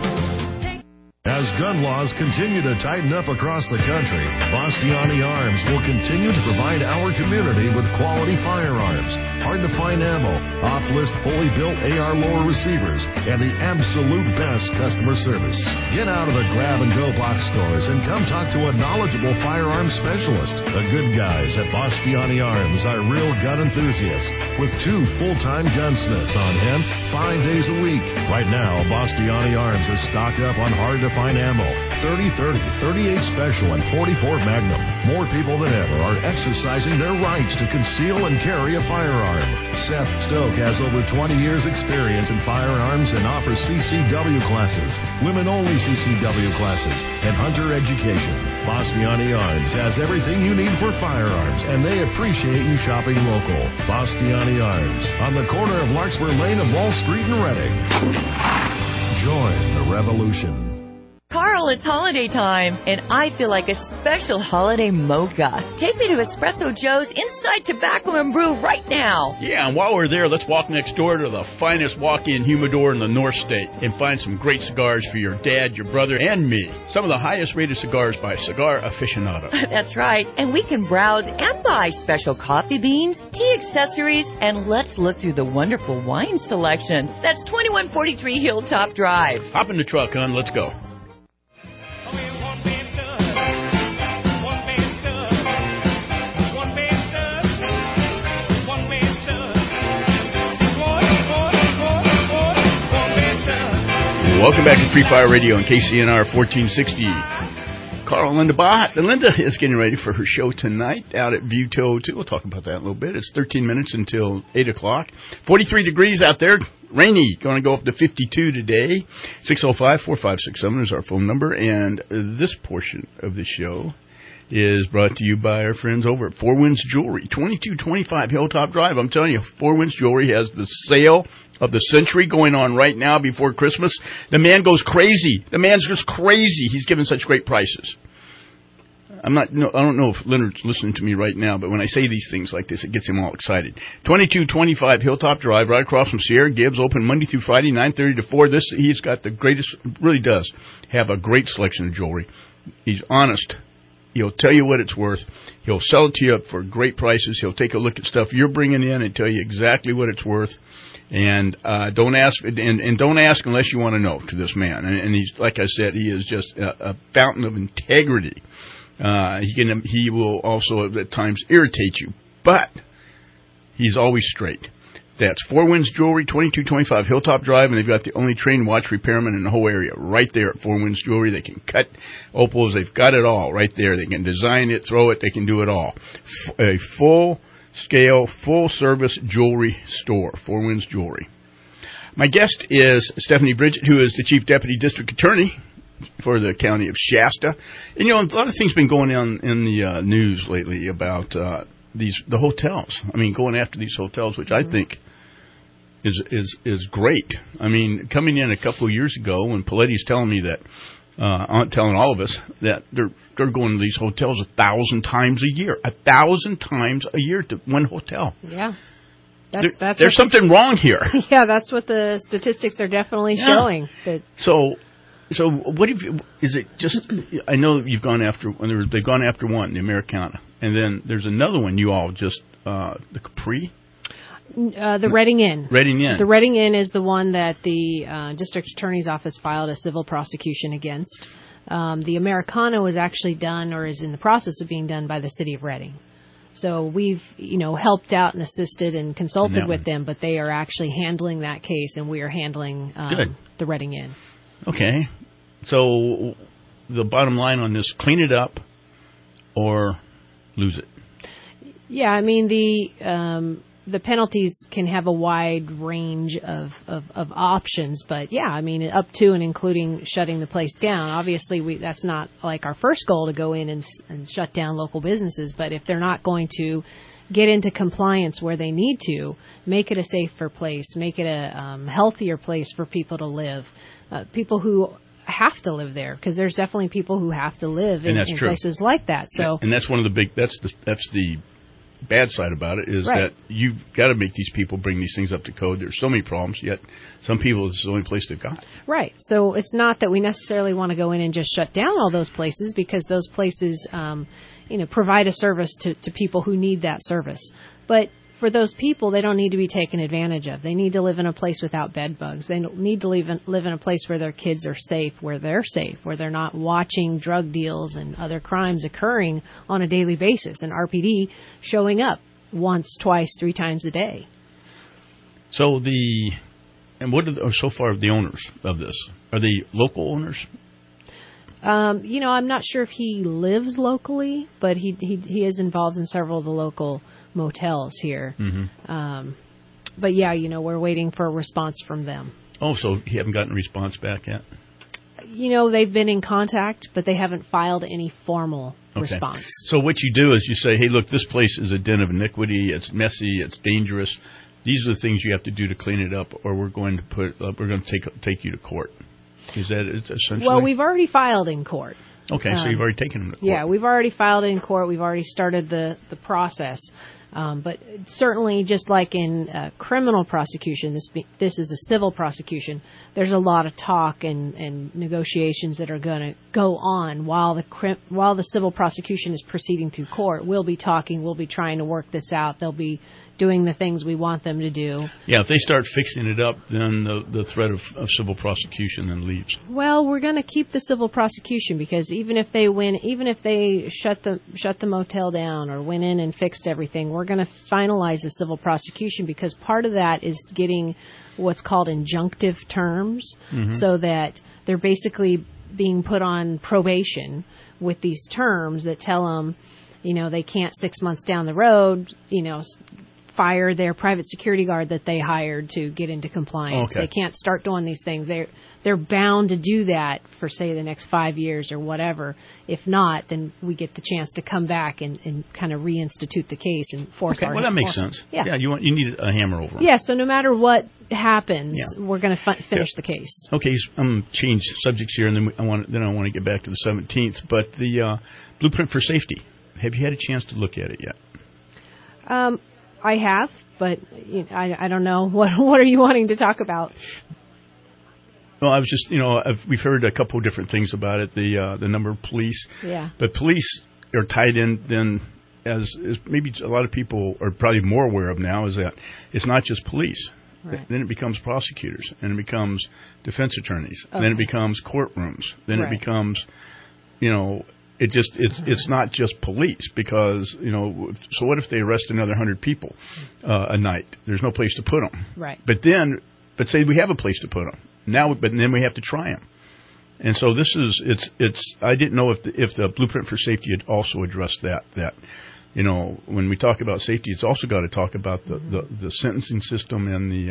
As gun laws continue to tighten up across the country, Bastiani Arms will continue to provide our community with quality firearms, hard-to-find ammo, off-list fully built AR lower receivers, and the absolute best customer service. Get out of the grab-and-go box stores and come talk to a knowledgeable firearms specialist. The good guys at Bastiani Arms are real gun enthusiasts with 2 full-time gunsmiths on hand 5 days a week. Right now, Bastiani Arms is stocked up on hard-to-find ammo, 30-30, 38 Special, and 44 Magnum. More people than ever are exercising their rights to conceal and carry a firearm. Seth Stoke has over 20 years' experience in firearms and offers CCW classes, women-only CCW classes, and hunter education. Bastiani Arms has everything you need for firearms, and they appreciate you shopping local. Bastiani Arms, on the corner of Larkspur Lane and Wall Street in Reading. Join the revolution. Carl, it's holiday time, and I feel like a special holiday mocha. Take me to Espresso Joe's Inside Tobacco and Brew right now. Yeah, and while we're there, let's walk next door to the finest walk-in humidor in the North State and find some great cigars for your dad, your brother, and me. Some of the highest-rated cigars by Cigar Aficionado. That's right, and we can browse and buy special coffee beans, tea accessories, and let's look through the wonderful wine selection. That's 2143 Hilltop Drive. Hop in the truck, hon. Let's go. Welcome back to Free Fire Radio on KCNR 1460. Carl and Linda Bott. And Linda is getting ready for her show tonight out at View 202. We'll talk about that in a little bit. It's 13 minutes until 8 o'clock. 43 degrees out there. Rainy. Going to go up to 52 today. 605-4567 is our phone number. And this portion of the show is brought to you by our friends over at Four Winds Jewelry, 2225 Hilltop Drive. I'm telling you, Four Winds Jewelry has the sale of the century going on right now before Christmas. The man goes crazy. The man's just crazy. He's giving such great prices. I don't know if Leonard's listening to me right now, but when I say these things like this, it gets him all excited. 2225 Hilltop Drive, right across from Sierra Gibbs, open Monday through Friday, 9:30 to 4. He's got the greatest, really does have a great selection of jewelry. He's honest. He'll tell you what it's worth. He'll sell it to you for great prices. He'll take a look at stuff you're bringing in and tell you exactly what it's worth. And don't ask unless you want to know to this man. And he's, like I said, he is just a fountain of integrity. He will also at times irritate you, but he's always straight. That's Four Winds Jewelry, 2225 Hilltop Drive, and they've got the only trained watch repairman in the whole area right there at Four Winds Jewelry. They can cut opals. They've got it all right there. They can design it, throw it. They can do it all. A full scale full-service jewelry store, Four Winds Jewelry. My guest is Stephanie Bridget, who is the Chief Deputy District Attorney for the County of Shasta. And, you know, a lot of things been going on in the news lately about the hotels. I mean, going after these hotels, which I think is great. I mean, coming in a couple of years ago when Paletti's telling me that, telling all of us that they're going to these hotels 1,000 times a year. 1,000 times a year to one hotel. Yeah. There's something wrong here. Yeah, that's what the statistics are definitely showing. That So what have you? Is it just? I know you've gone after. They've gone after one, the Americana, and then there's another one. You all just the Capri. The Reading Inn. Reading Inn. The Reading Inn is the one that the District Attorney's Office filed a civil prosecution against. The Americana was actually done, or is in the process of being done, by the City of Reading. So we've, helped out and assisted and consulted with them, but they are actually handling that case, and we are handling the Reading Inn. Okay. So the bottom line on this: clean it up or lose it. Yeah, I mean the penalties can have a wide range of options, but yeah, I mean up to and including shutting the place down. Obviously, that's not like our first goal to go in and shut down local businesses, but if they're not going to get into compliance where they need to, make it a safer place, make it a healthier place for people to live, people who have to live there, because there's definitely people who have to live in places like that. So, and that's one of the big that's the bad side about it is that you've got to make these people bring these things up to code. There's so many problems, yet some people, this is the only place they've got. Right. So it's not that we necessarily want to go in and just shut down all those places, because those places, provide a service to people who need that service. But for those people, they don't need to be taken advantage of. They need to live in a place without bed bugs. They need to live in a place where their kids are safe, where they're not watching drug deals and other crimes occurring on a daily basis, and RPD showing up once, twice, 3 times a day. So what are so far the owners of this? Are they local owners? I'm not sure if he lives locally, but he is involved in several of the local motels here. Mm-hmm. But yeah, we're waiting for a response from them. Oh, so you haven't gotten a response back yet? They've been in contact, but they haven't filed any formal response. So what you do is you say, hey, look, this place is a den of iniquity. It's messy. It's dangerous. These are the things you have to do to clean it up, or we're going to take you to court. Is that essentially? Well, we've already filed in court. Okay, so you've already taken them to court. Yeah, we've already filed in court. We've already started the process. But certainly, just like in criminal prosecution, this is a civil prosecution. There's a lot of talk and negotiations that are going to go on while the civil prosecution is proceeding through court. We'll be talking. We'll be trying to work this out. They'll be doing the things we want them to do. Yeah, if they start fixing it up, then the threat of civil prosecution then leaves. Well, we're going to keep the civil prosecution, because even if they win, even if they shut the motel down or went in and fixed everything, we're going to finalize the civil prosecution, because part of that is getting what's called injunctive terms, so that they're basically being put on probation with these terms that tell them, they can't 6 months down the road, fire their private security guard that they hired to get into compliance. Okay. They can't start doing these things. They're bound to do that for, say, the next 5 years or whatever. If not, then we get the chance to come back and kind of reinstitute the case and force our... Well, that makes sense. Yeah, you need a hammer over them. Yeah, so no matter what happens, we're going to finish the case. Okay, I'm change subjects here, and then I want to get back to the 17th. But the Blueprint for Safety, have you had a chance to look at it yet? I have, but I don't know. What are you wanting to talk about? Well, I was just, we've heard a couple of different things about it, the number of police. Yeah. But police are tied in then, as maybe a lot of people are probably more aware of now, is that it's not just police. Right. Then it becomes prosecutors, and it becomes defense attorneys. Okay. Then it becomes courtrooms. Then it becomes, it's not just police, because, so what if they arrest another 100 people a night? There's no place to put them. Right. But say we have a place to put them. But then we have to try them. And so this is, I didn't know if the Blueprint for Safety had also addressed that when we talk about safety, it's also got to talk about the sentencing system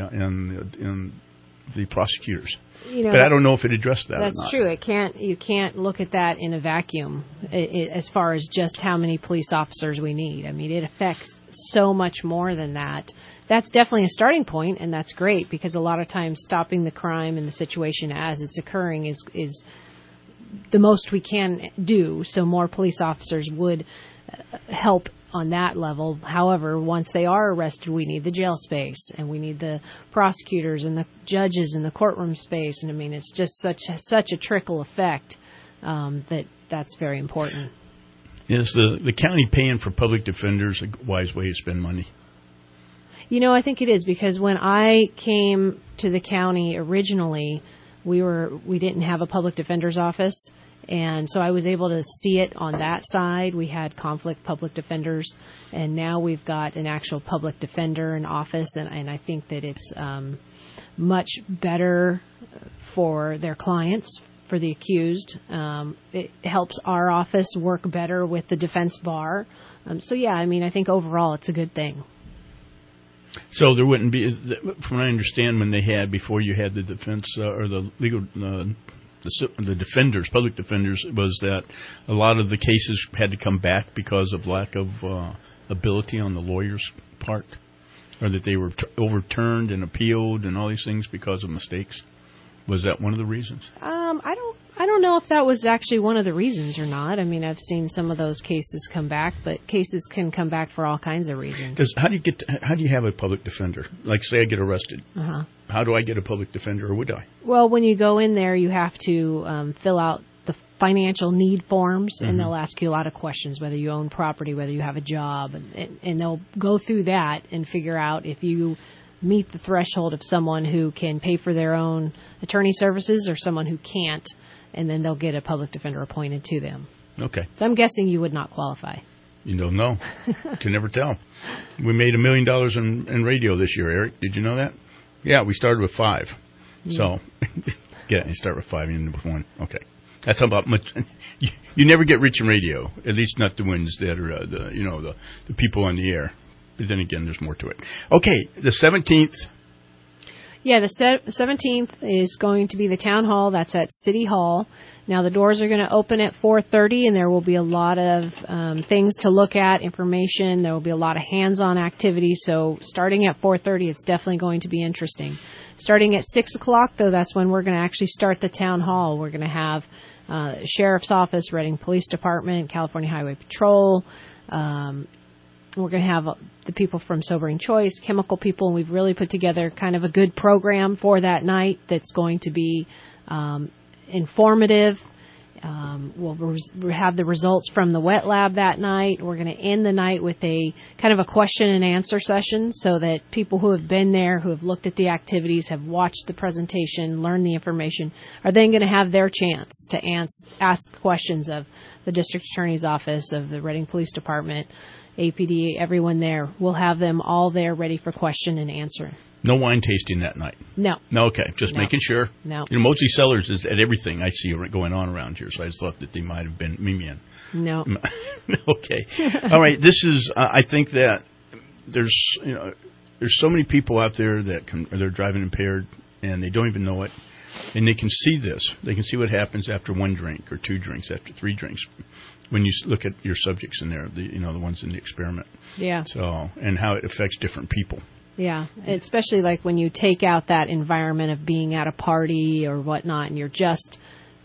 and the prosecutors. But I don't know if it addressed that. That's or not. true. You can't look at that in a vacuum as far as just how many police officers we need. I mean, it affects so much more than that. That's definitely a starting point, and that's great because a lot of times stopping the crime and the situation as it's occurring is the most we can do. So more police officers would help on that level. However, once they are arrested, we need the jail space, and we need the prosecutors and the judges in the courtroom space. And I mean, it's just such a trickle effect that's very important. Is the county paying for public defenders a wise way to spend money? I think it is, because when I came to the county originally, we didn't have a public defender's office, and so I was able to see it on that side. We had conflict public defenders, and now we've got an actual public defender in office, and I think that it's much better for their clients, for the accused. It helps our office work better with the defense bar. So yeah, I mean, I think overall it's a good thing. So there wouldn't be, from what I understand, when before you had the defense or the legal, the defenders, public defenders, was that a lot of the cases had to come back because of lack of ability on the lawyer's part, or that they were overturned and appealed and all these things because of mistakes. Was that one of the reasons? I don't know if that was actually one of the reasons or not. I mean, I've seen some of those cases come back, but cases can come back for all kinds of reasons. How do you have a public defender? Like, say I get arrested. Uh-huh. How do I get a public defender, or would I? Well, when you go in there, you have to fill out the financial need forms, and they'll ask you a lot of questions, whether you own property, whether you have a job, and they'll go through that and figure out if you meet the threshold of someone who can pay for their own attorney services or someone who can't, and then they'll get a public defender appointed to them. Okay. So I'm guessing you would not qualify. You don't know. Can never tell. We made $1 million in radio this year, Eric. Did you know that? Yeah, we started with 5. Yeah. So, yeah, you start with 5 and end with 1. Okay. That's about much. You never get rich in radio, at least not the ones that are the people on the air. But then again, there's more to it. Okay, the 17th. Yeah, the 17th is going to be the town hall. That's at City Hall. Now, the doors are going to open at 4:30, and there will be a lot of things to look at, information. There will be a lot of hands-on activities. So starting at 4:30, it's definitely going to be interesting. Starting at 6 o'clock, though, that's when we're going to actually start the town hall. We're going to have Sheriff's Office, Reading Police Department, California Highway Patrol. We're going to have the people from Sobering Choice, chemical people, and we've really put together kind of a good program for that night that's going to be informative. We'll have the results from the wet lab that night. We're going to end the night with a kind of a question and answer session so that people who have been there, who have looked at the activities, have watched the presentation, learned the information, are then going to have their chance to ask questions of the District Attorney's Office, of the Reading Police Department, APD, everyone there. We'll have them all there ready for question and answer. No wine tasting that night? No. No, okay. Just making sure. No. Mosley Cellars is at everything I see going on around here, so I just thought that they might have been me in. No. Okay. All right. This is, I think that there's so many people out there they're driving impaired, and they don't even know it, and they can see this. They can see what happens after 1 drink or 2 drinks, after 3 drinks. When you look at your subjects in there, the ones in the experiment. Yeah. So, and how it affects different people. Yeah, especially like when you take out that environment of being at a party or whatnot, and you're just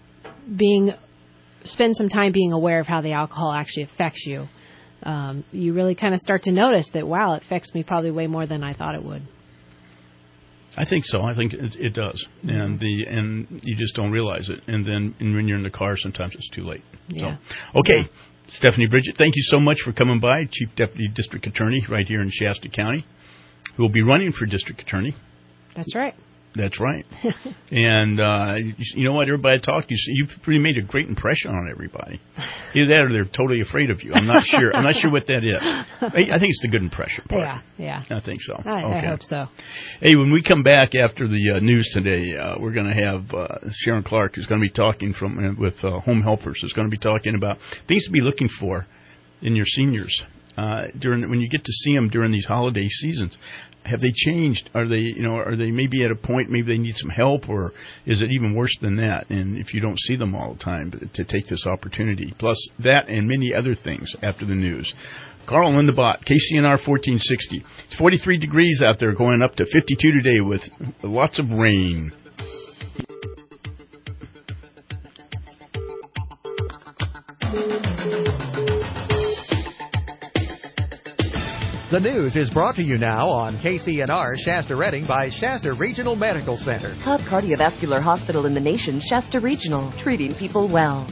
spend some time being aware of how the alcohol actually affects you. You really kind of start to notice that, wow, it affects me probably way more than I thought it would. I think so. I think it does, and you just don't realize it. And then when you're in the car, sometimes it's too late. Yeah. So, okay, yeah. Stephanie Bridget, thank you so much for coming by, Chief Deputy District Attorney right here in Shasta County, who will be running for District Attorney. That's right. That's right. And you know what? Everybody I talked to, you've really made a great impression on everybody. Either that or they're totally afraid of you. I'm not sure. I'm not sure what that is. I think it's the good impression part. Yeah. I think so. I hope so. Hey, when we come back after the news today, we're going to have Sharon Clark, who's going to be talking with Home Helpers, who's going to be talking about things to be looking for in your seniors. when you get to see them during these holiday seasons? Have they changed? Are they maybe at a point, maybe they need some help, or is it even worse than that? And if you don't see them all the time, to take this opportunity. Plus that and many other things after the news. Carl and Linda Bott, KCNR 1460. It's 43 degrees out there, going up to 52 today with lots of rain. The news is brought to you now on KCNR Shasta Redding by Shasta Regional Medical Center. Top cardiovascular hospital in the nation, Shasta Regional, treating people well.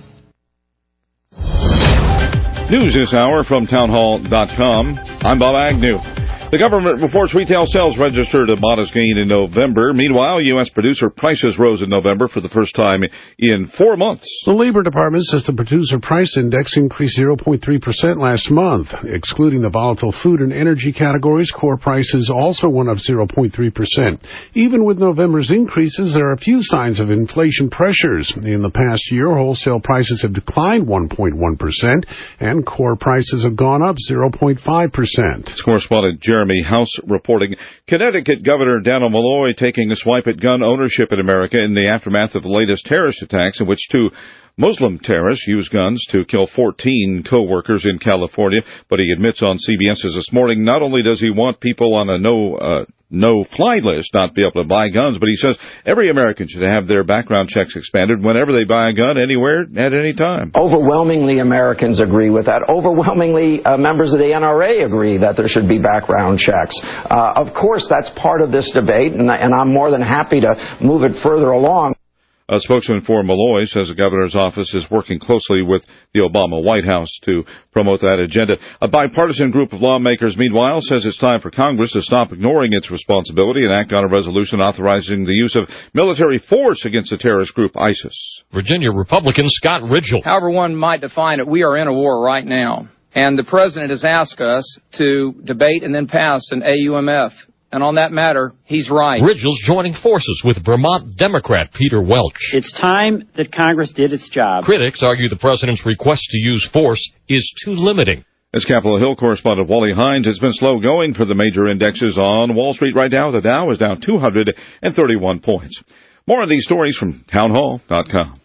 News this hour from townhall.com. I'm Bob Agnew. The government reports retail sales registered a modest gain in November. Meanwhile, U.S. producer prices rose in November for the first time in 4 months. The Labor Department says the producer price index increased 0.3% last month. Excluding the volatile food and energy categories, core prices also went up 0.3%. Even with November's increases, there are a few signs of inflation pressures. In the past year, wholesale prices have declined 1.1%, and core prices have gone up 0.5%. It's correspondent Jeremy House reporting. Connecticut Governor Dannel Malloy taking a swipe at gun ownership in America in the aftermath of the latest terrorist attacks in which 2 Muslim terrorists used guns to kill 14 co-workers in California. But he admits on CBS this morning not only does he want people on a no-fly list not be able to buy guns, but he says every American should have their background checks expanded whenever they buy a gun, anywhere, at any time. Overwhelmingly, Americans agree with that. Overwhelmingly, members of the NRA agree that there should be background checks. Of course, that's part of this debate, and I'm more than happy to move it further along. A spokesman for Malloy says the governor's office is working closely with the Obama White House to promote that agenda. A bipartisan group of lawmakers, meanwhile, says it's time for Congress to stop ignoring its responsibility and act on a resolution authorizing the use of military force against the terrorist group ISIS. Virginia Republican Scott Ridgel. However one might define it, we are in a war right now. And the president has asked us to debate and then pass an AUMF. And on that matter, he's right. Ridgel's joining forces with Vermont Democrat Peter Welch. It's time that Congress did its job. Critics argue the president's request to use force is too limiting. As Capitol Hill correspondent Wally Hines, it's been slow going for the major indexes on Wall Street right now. The Dow is down 231 points. More of these stories from townhall.com.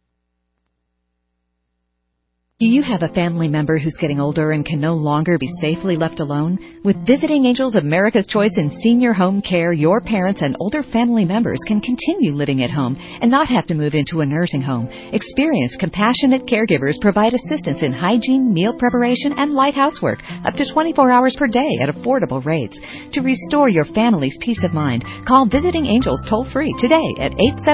Do you have a family member who's getting older and can no longer be safely left alone? With Visiting Angels America's Choice in Senior Home Care, your parents and older family members can continue living at home and not have to move into a nursing home. Experienced, compassionate caregivers provide assistance in hygiene, meal preparation, and light housework up to 24 hours per day at affordable rates. To restore your family's peace of mind, call Visiting Angels toll-free today at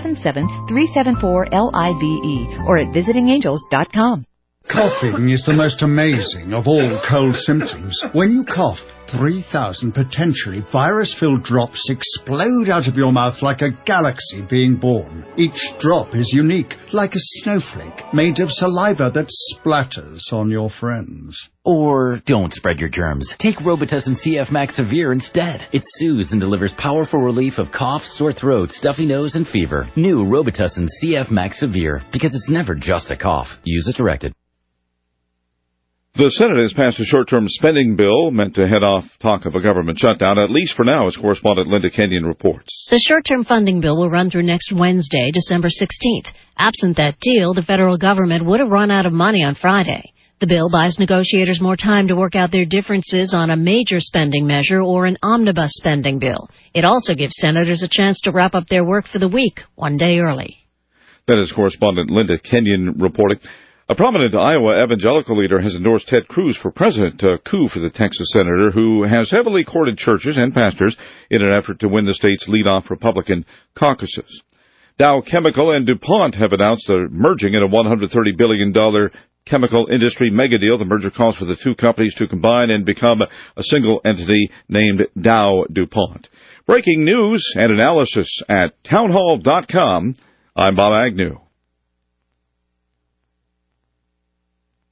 877-374-LIVE or at visitingangels.com. Coughing is the most amazing of all cold symptoms. When you cough, 3,000 potentially virus-filled drops explode out of your mouth like a galaxy being born. Each drop is unique, like a snowflake made of saliva that splatters on your friends. Or don't spread your germs. Take Robitussin CF Max Severe instead. It soothes and delivers powerful relief of cough, sore throat, stuffy nose, and fever. New Robitussin CF Max Severe, because it's never just a cough. Use as directed. The Senate has passed a short-term spending bill meant to head off talk of a government shutdown, at least for now, as correspondent Linda Kenyon reports. The short-term funding bill will run through next Wednesday, December 16th. Absent that deal, the federal government would have run out of money on Friday. The bill buys negotiators more time to work out their differences on a major spending measure or an omnibus spending bill. It also gives senators a chance to wrap up their work for the week, one day early. That is correspondent Linda Kenyon reporting. A prominent Iowa evangelical leader has endorsed Ted Cruz for president, a coup for the Texas senator who has heavily courted churches and pastors in an effort to win the state's lead-off Republican caucuses. Dow Chemical and DuPont have announced they're merging in a $130 billion chemical industry megadeal. The merger calls for the two companies to combine and become a single entity named Dow DuPont. Breaking news and analysis at townhall.com. I'm Bob Agnew.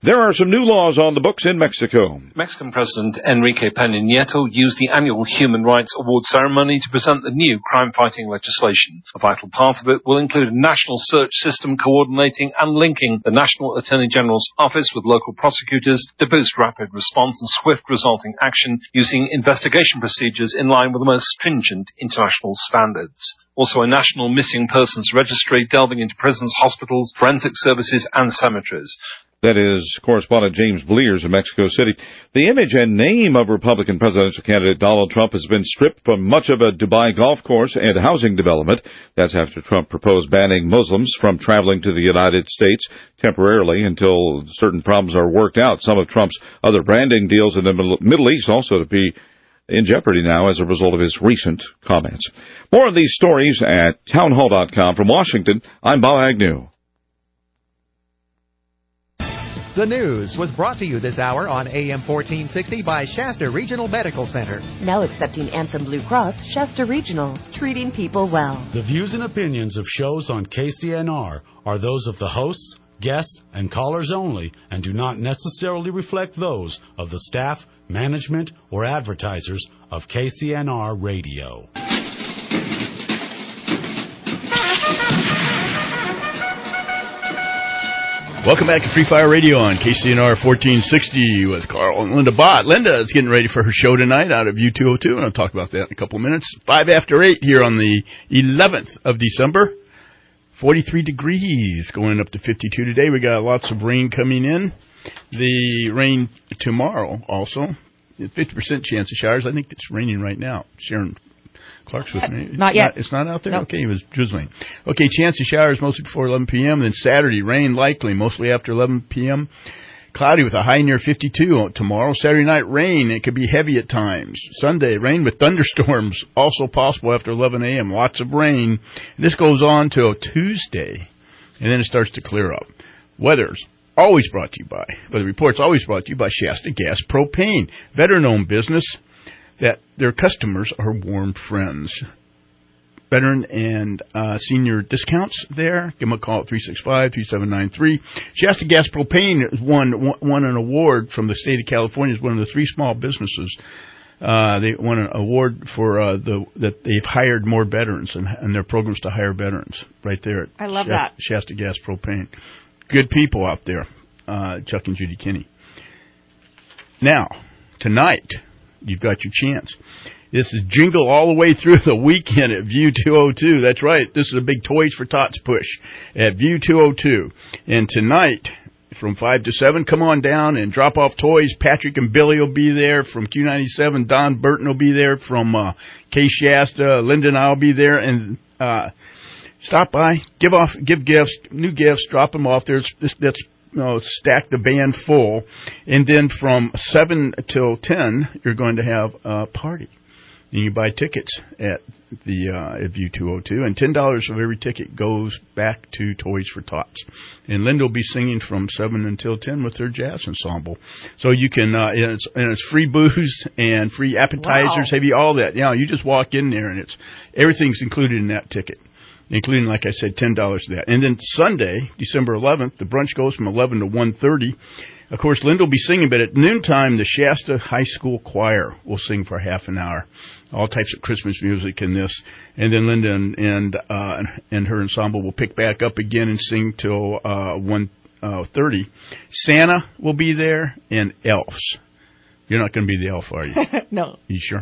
There are some new laws on the books in Mexico. Mexican President Enrique Peña Nieto used the annual Human Rights Award ceremony to present the new crime-fighting legislation. A vital part of it will include a national search system coordinating and linking the National Attorney General's office with local prosecutors to boost rapid response and swift resulting action using investigation procedures in line with the most stringent international standards. Also a national missing persons registry delving into prisons, hospitals, forensic services and cemeteries. That is correspondent James Blears in Mexico City. The image and name of Republican presidential candidate Donald Trump has been stripped from much of a Dubai golf course and housing development. That's after Trump proposed banning Muslims from traveling to the United States temporarily until certain problems are worked out. Some of Trump's other branding deals in the Middle East also to be in jeopardy now as a result of his recent comments. More of these stories at townhall.com. From Washington, I'm Bob Agnew. The news was brought to you this hour on AM 1460 by Shasta Regional Medical Center. Now accepting Anthem Blue Cross, Shasta Regional, treating people well. The views and opinions of shows on KCNR are those of the hosts, guests, and callers only and do not necessarily reflect those of the staff, management, or advertisers of KCNR Radio. Welcome back to Free Fire Radio on KCNR 1460 with Carl and Linda Bott. Linda is getting ready for her show tonight out of U202, and I'll talk about that in a couple minutes. 5 after 8 here on the 11th of December. 43 degrees, going up to 52 today. We got lots of rain coming in. The rain tomorrow also. 50% chance of showers. I think it's raining right now. Sharon Clark's with me. Not yet. It's not out there? Nope. Okay, it was drizzling. Okay, chance of showers mostly before 11 p.m. Then Saturday, rain likely, mostly after 11 p.m. Cloudy with a high near 52 tomorrow. Saturday night, rain. It could be heavy at times. Sunday, rain with thunderstorms, also possible after 11 a.m. Lots of rain. This goes on till Tuesday, and then it starts to clear up. Weather's always brought to you by, but the report's always brought to you by Shasta Gas Propane, veteran-owned business that their customers are warm friends. Veteran and senior discounts there. Give them a call at 365-3793. Shasta Gas Propane won an award from the state of California as one of the 3 small businesses. They won an award for that they've hired more veterans and their programs to hire veterans right there at I love that. Shasta Gas Propane. Good people out there, Chuck and Judy Kinney. Now, tonight, you've got your chance. This is jingle all the way through the weekend at View 202. That's right. This is a big Toys for Tots push at View 202. And tonight, from 5 to 7, come on down and drop off toys. Patrick and Billy will be there. From Q97, Don Burton will be there. From K Shasta, Linda and I will be there. And stop by, give gifts, new gifts, drop them off there. That's stack the van full. And then from 7 till 10, you're going to have a party. And you buy tickets at the at View 202, and $10 of every ticket goes back to Toys for Tots. And Linda will be singing from 7 until 10 with her jazz ensemble. So you can, and it's free booze and free appetizers, heavy, all that. You just walk in there, and everything's included in that ticket, including, like I said, $10 of that. And then Sunday, December 11th, the brunch goes from 11 to 1:30. Of course, Linda will be singing, but at noontime, the Shasta High School Choir will sing for half an hour. All types of Christmas music in this. And then Linda and her ensemble will pick back up again and sing till 1:30. Santa will be there, and elves. You're not going to be the elf, are you? No. You sure?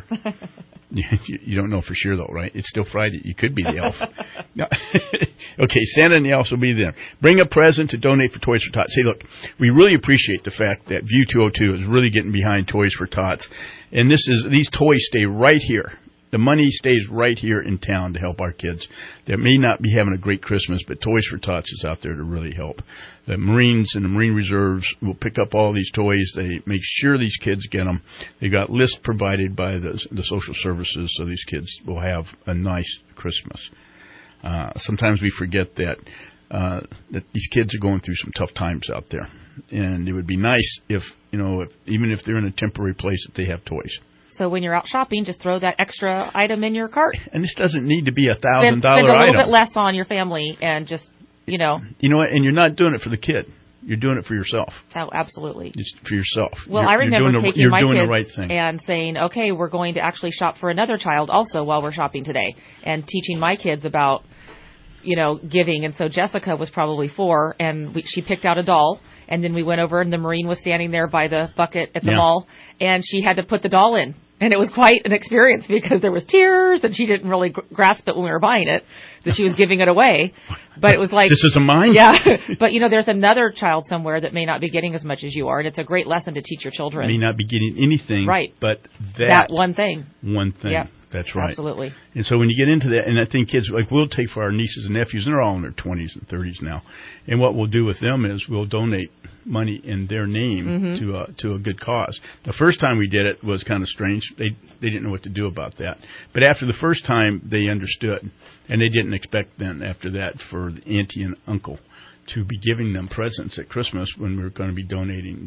You don't know for sure, though, right? It's still Friday. You could be the elf. No. Okay, Santa and the elves will be there. Bring a present to donate for Toys for Tots. Hey, look, we really appreciate the fact that View 202 is really getting behind Toys for Tots. And these toys stay right here. The money stays right here in town to help our kids that may not be having a great Christmas, but Toys for Tots is out there to really help. The Marines and the Marine Reserves will pick up all these toys. They make sure these kids get them. They got lists provided by the social services, so these kids will have a nice Christmas. Sometimes we forget that these kids are going through some tough times out there, and it would be nice if even if they're in a temporary place, that they have toys. So when you're out shopping, just throw that extra item in your cart. And this doesn't need to be $1,000 item. Spend a little bit less on your family and just, You know what? And you're not doing it for the kid. You're doing it for yourself. Oh, absolutely. It's for yourself. Well, I remember taking my doing kids the right thing. and saying, okay, we're going to actually shop for another child also while we're shopping today, and teaching my kids about, giving. And so Jessica was probably 4, and she picked out a doll, and then we went over, and the Marine was standing there by the bucket at the mall, and she had to put the doll in. And it was quite an experience because there was tears, and she didn't really grasp it when we were buying it, that she was giving it away. But it was like... This isn't mine? Yeah. But, there's another child somewhere that may not be getting as much as you are, and it's a great lesson to teach your children. May not be getting anything. Right. But that one thing. One thing. Yeah. That's right. Absolutely. And so when you get into that, and I think kids, we'll take for our nieces and nephews, and they're all in their 20s and 30s now, and what we'll do with them is we'll donate money in their name to a good cause. The first time we did it was kind of strange. They didn't know what to do about that. But after the first time, they understood, and they didn't expect then after that for the auntie and uncle to be giving them presents at Christmas when we were going to be donating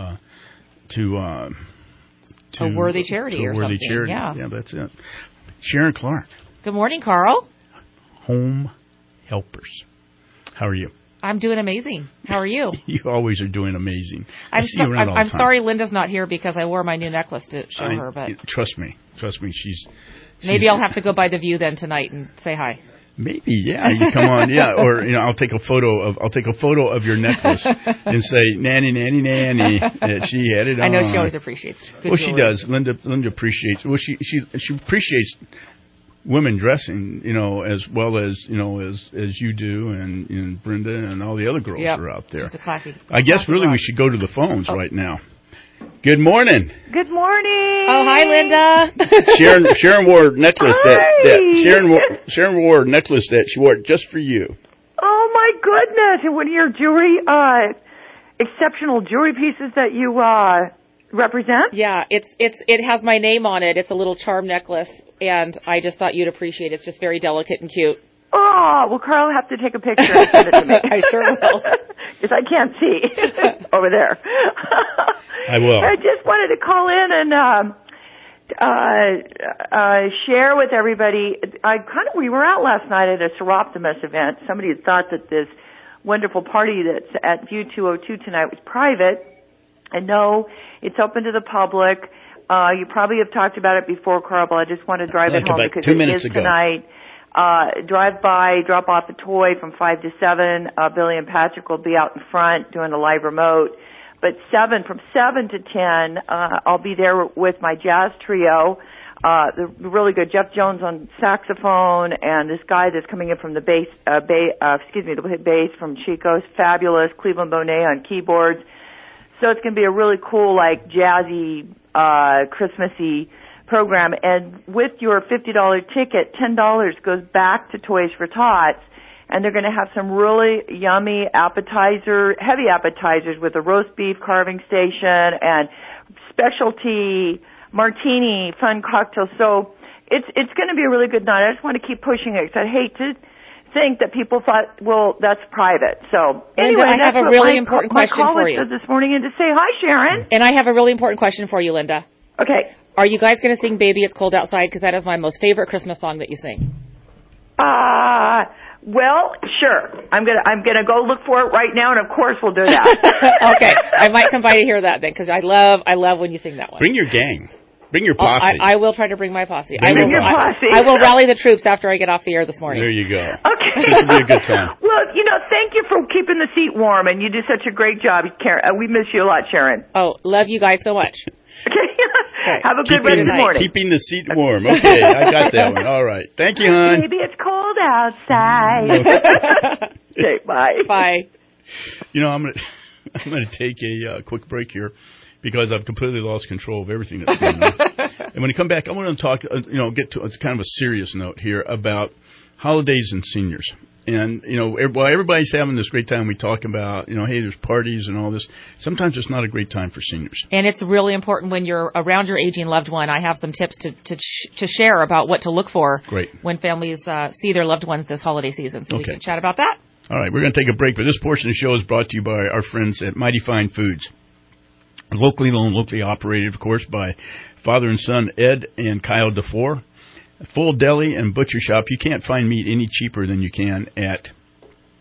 to a worthy charity or something. Charity. Yeah, that's it. Sharon Clark. Good morning, Carl. Home Helpers. How are you? I'm doing amazing. How are you? You always are doing amazing. I'm sorry Linda's not here because I wore my new necklace to show her. But trust me, she's maybe I'll have to go by the View then tonight and say hi. Maybe, yeah. You come on, yeah. Or I'll take a photo of your necklace and say, "Nanny, nanny, nanny." She had it on. I know she always appreciates. Good jewelry. She does. Linda appreciates. Well, she appreciates women dressing, as well as as you do, and Brenda and all the other girls are out there. She's a classy. I guess really we should go to the phones right now. Good morning. Good morning. Oh, hi, Linda. Sharon wore a necklace Sharon wore a necklace that she wore just for you. Oh my goodness! And one of your jewelry, exceptional jewelry pieces that you represent. Yeah, it has my name on it. It's a little charm necklace, and I just thought you'd appreciate it. It's just very delicate and cute. Oh, well, Carl will have to take a picture and send it to me. I sure will. Because I can't see over there. I will. I just wanted to call in and share with everybody. We were out last night at a Seroptimus event. Somebody had thought that this wonderful party that's at View 202 tonight was private. And no, it's open to the public. You probably have talked about it before, Carl, but I just want to drive it home because it is tonight. Drive by, drop off a toy from 5 to 7. Billy and Patrick will be out in front doing a live remote. But from 7 to 10, I'll be there with my jazz trio. The really good Jeff Jones on saxophone, and this guy that's coming in from the bass from Chico's fabulous, Cleveland Bonet on keyboards. So it's going to be a really cool, jazzy, Christmassy program. And with your $50 ticket, $10 goes back to Toys for Tots. And they're going to have some really yummy heavy appetizers with a roast beef carving station and specialty martini, fun cocktails. So it's going to be a really good night. I just want to keep pushing it because I hate to think that people thought, well, that's private. So anyway, Linda, I have a really important question for you. This morning and to say hi, Sharon. And I have a really important question for you, Linda. Okay. Are you guys going to sing "Baby It's Cold Outside"? Because that is my most favorite Christmas song that you sing. Well, sure. I'm gonna go look for it right now, and of course we'll do that. Okay, I might come by to hear that then, because I love when you sing that one. Bring your gang. Bring your posse. I will try to bring my posse. Bring your posse. I will rally the troops after I get off the air this morning. There you go. Okay. This will be a good time. Well, thank you for keeping the seat warm, and you do such a great job, Karen. We miss you a lot, Sharon. Oh, love you guys so much. Okay. Have a good rest of the morning. Keeping the seat warm. Okay, I got that one. All right. Thank you, hon. Maybe it's cold outside. Okay, bye. Bye. I'm gonna take a quick break here because I've completely lost control of everything that's going on. And when I come back, I want to talk. Get to kind of a serious note here about holidays and seniors. And, while everybody's having this great time, we talk about, hey, there's parties and all this. Sometimes it's not a great time for seniors. And it's really important when you're around your aging loved one. I have some tips to share about what to look for when families see their loved ones this holiday season. So we can chat about that. All right, we're going to take a break. But this portion of the show is brought to you by our friends at Mighty Fine Foods. Locally owned, locally operated, of course, by father and son Ed and Kyle DeFore. Full deli and butcher shop. You can't find meat any cheaper than you can at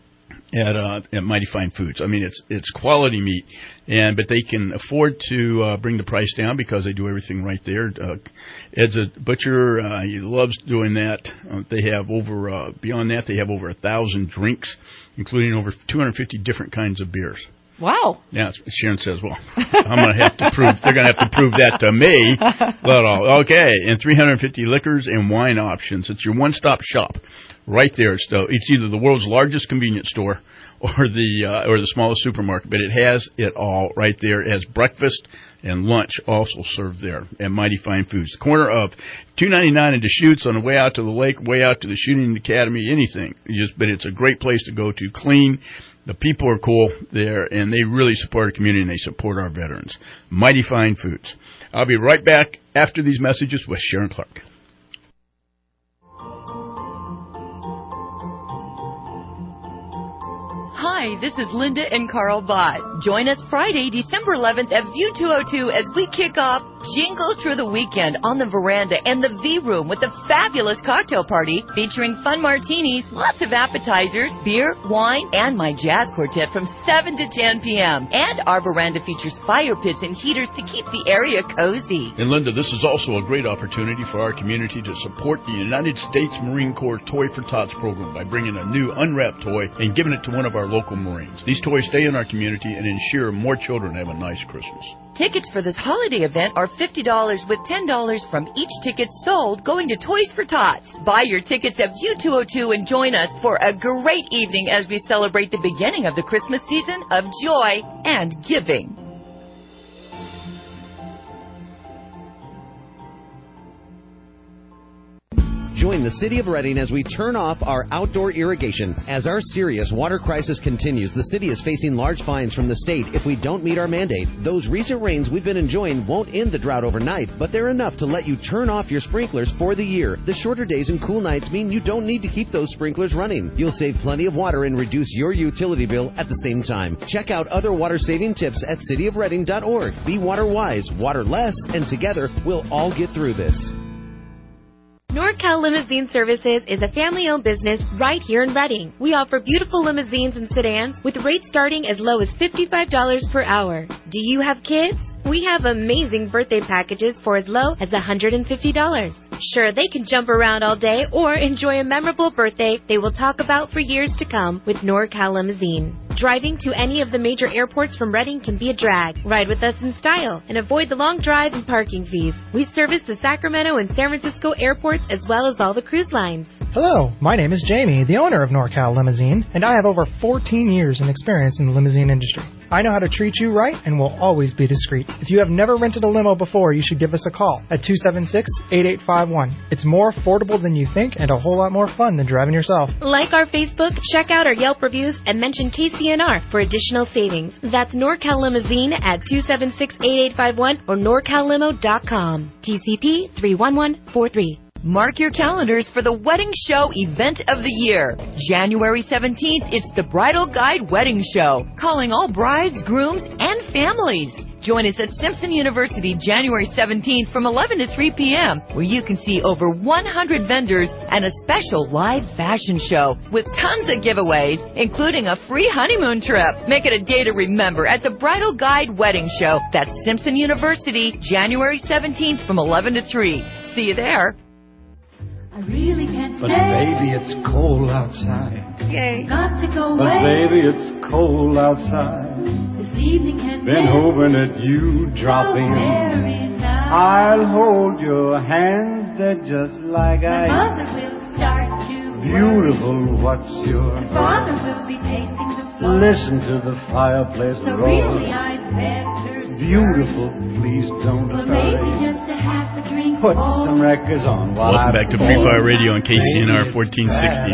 at Mighty Fine Foods. I mean, it's quality meat, but they can afford to bring the price down because they do everything right there. Ed's a butcher; he loves doing that. They have beyond that, they have over 1,000 drinks, including over 250 different kinds of beers. Wow. Yeah, Sharon says, well, I'm going to have to prove, they're going to have to prove that to me. Okay, and 350 liquors and wine options. It's your one-stop shop right there. It's either the world's largest convenience store or the smallest supermarket, but it has it all right there. It has breakfast and lunch also served there at Mighty Fine Foods. The corner of 299 and Deschutes on the way out to the lake, way out to the Shooting Academy, anything. But it's a great place to go to, clean. The people are cool there, and they really support our community, and they support our veterans. Mighty Fine Foods. I'll be right back after these messages with Sharon Clark. Hi, this is Linda and Carl Bott. Join us Friday, December 11th at View 202 as we kick off Jingle Through the Weekend on the veranda and the V-Room with a fabulous cocktail party featuring fun martinis, lots of appetizers, beer, wine, and my jazz quartet from 7 to 10 p.m. And our veranda features fire pits and heaters to keep the area cozy. And Linda, this is also a great opportunity for our community to support the United States Marine Corps Toy for Tots program by bringing a new unwrapped toy and giving it to one of our local Marines. These toys stay in our community and ensure more children have a nice Christmas. Tickets for this holiday event are $50 with $10 from each ticket sold going to Toys for Tots. Buy your tickets at View 202 and join us for a great evening as we celebrate the beginning of the Christmas season of joy and giving. Join the City of Reading as we turn off our outdoor irrigation. As our serious water crisis continues, the city is facing large fines from the state if we don't meet our mandate. Those recent rains we've been enjoying won't end the drought overnight, but they're enough to let you turn off your sprinklers for the year. The shorter days and cool nights mean you don't need to keep those sprinklers running. You'll save plenty of water and reduce your utility bill at the same time. Check out other water-saving tips at cityofreading.org. Be water wise, water less, and together we'll all get through this. NorCal Limousine Services is a family-owned business right here in Reading. We offer beautiful limousines and sedans with rates starting as low as $55 per hour. Do you have kids? We have amazing birthday packages for as low as $150. Sure, they can jump around all day or enjoy a memorable birthday they will talk about for years to come with NorCal Limousine. Driving to any of the major airports from Reading can be a drag. Ride with us in style and avoid the long drive and parking fees. We service the Sacramento and San Francisco airports as well as all the cruise lines. Hello, my name is Jamie, the owner of NorCal Limousine, and I have over 14 years in experience in the limousine industry. I know how to treat you right and will always be discreet. If you have never rented a limo before, you should give us a call at 276-8851. It's more affordable than you think and a whole lot more fun than driving yourself. Like our Facebook, check out our Yelp reviews, and mention KCNR for additional savings. That's NorCal Limousine at 276-8851 or norcallimo.com. TCP 31143. Mark your calendars for the Wedding Show event of the year. January 17th, it's the Bridal Guide Wedding Show, calling all brides, grooms, and families. Join us at Simpson University January 17th from 11 to 3 p.m., where you can see over 100 vendors and a special live fashion show with tons of giveaways, including a free honeymoon trip. Make it a day to remember at the Bridal Guide Wedding Show. That's Simpson University, January 17th from 11 to 3. See you there. I really can't stay. But baby, it's cold outside. Yay. Got to go But away. baby, it's cold outside. This evening can't Been hoping at you drop in. very nice. I'll hold your hands, they're just like My ice. mother will start to Beautiful, what's your worry. Father will be pacing the floor. Listen to the fireplace So roar. really I'd better Beautiful, please don't Well, maybe hurry. just a half a drink Put more. some records on while Welcome I back to Free Fire Radio on KCNR 1460.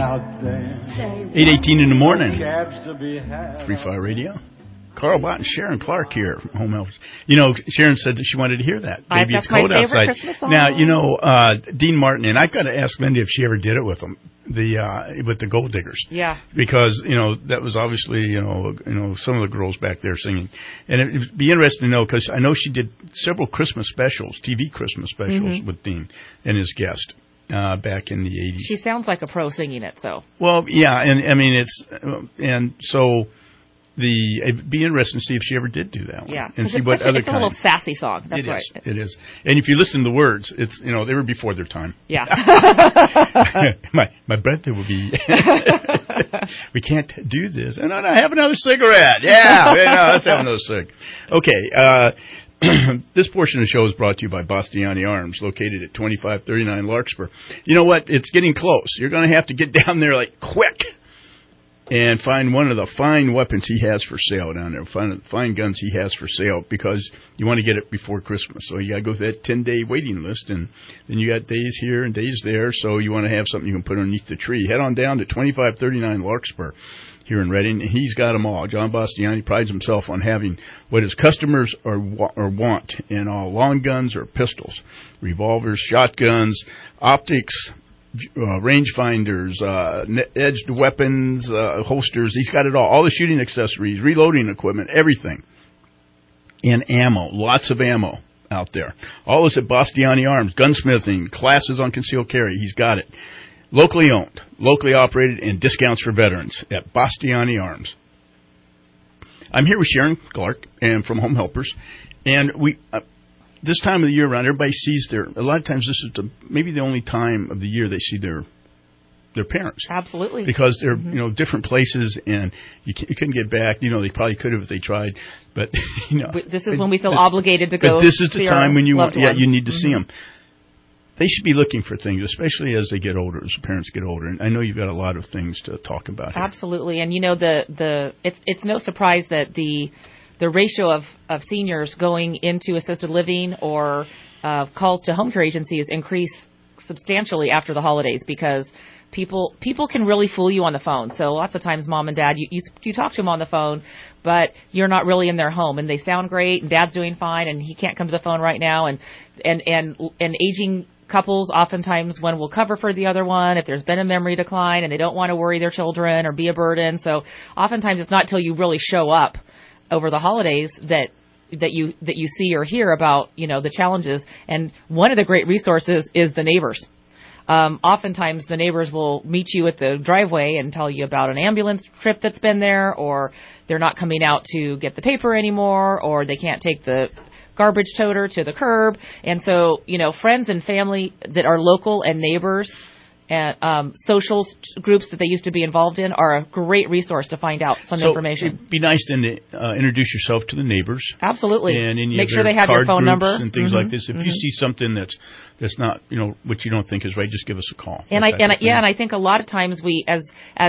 8:18 in the morning. Free Fire Radio. Carl Bott and Sharon Clark here from Home Health. You know, Sharon said that she wanted to hear that. Baby, it's cold outside. Now, you know, Dean Martin, and I've got to ask Linda if she ever did it with them, with the Gold Diggers. Yeah. Because, you know, that was obviously, you know, some of the girls back there singing. And it'd be interesting to know, because I know she did several Christmas specials, TV Christmas specials with Dean and his guest. back in the 80s. She sounds like a pro singing it, so. Well, yeah, and I mean so it'd be interesting to see if she ever did do that one. Yeah, and see what other it's a little sassy song. That's right. It is. And if you listen to the words, it's they were before their time. Yeah. my brother will be. We can't do this. And I have another cigarette. Yeah, let's have another cig. Okay. This portion of the show is brought to you by Bastiani Arms, located at 2539 Larkspur. You know what? It's getting close. You're going to have to get down there quick and find one of the fine weapons he has for sale down there, fine guns he has for sale, because you want to get it before Christmas. So you got to go through that 10-day waiting list, and then you got days here and days there, so you want to have something you can put underneath the tree. Head on down to 2539 Larkspur here in Reading. He's got them all. John Bastiani prides himself on having what his customers want in all long guns or pistols, revolvers, shotguns, optics, rangefinders, edged weapons, holsters. He's got it all the shooting accessories, reloading equipment, everything. And ammo, lots of ammo out there. All this at Bastiani Arms, gunsmithing, classes on concealed carry. He's got it. Locally owned, locally operated, and discounts for veterans at Bastiani Arms. I'm here with Sharon Clark and from Home Helpers, and we this time of the year around, everybody sees a lot of times this is maybe the only time of the year they see their parents. Absolutely. Because they're different places, and you couldn't get back. They probably could have if they tried, but this is when we feel obligated to go. But this is the time when you need to see them. Mm-hmm. They should be looking for things, especially as they get older, as parents get older. And I know you've got a lot of things to talk about here. Absolutely. And it's no surprise that the ratio of seniors going into assisted living or calls to home care agencies increase substantially after the holidays, because people can really fool you on the phone. So lots of times, mom and dad, you talk to them on the phone, but you're not really in their home, and they sound great, and dad's doing fine, and he can't come to the phone right now, and aging couples oftentimes one will cover for the other one if there's been a memory decline, and they don't want to worry their children or be a burden. So oftentimes it's not till you really show up over the holidays that you see or hear about the challenges. And one of the great resources is the neighbors. Oftentimes the neighbors will meet you at the driveway and tell you about an ambulance trip that's been there, or they're not coming out to get the paper anymore, or they can't take the garbage toter to the curb. And so, friends and family that are local and neighbors and social groups that they used to be involved in are a great resource to find out some information. It'd be nice then to introduce yourself to the neighbors. Absolutely. And make sure they have your phone number and things like this. If you see something that's not, what you don't think is right, just give us a call. And I think a lot of times we, as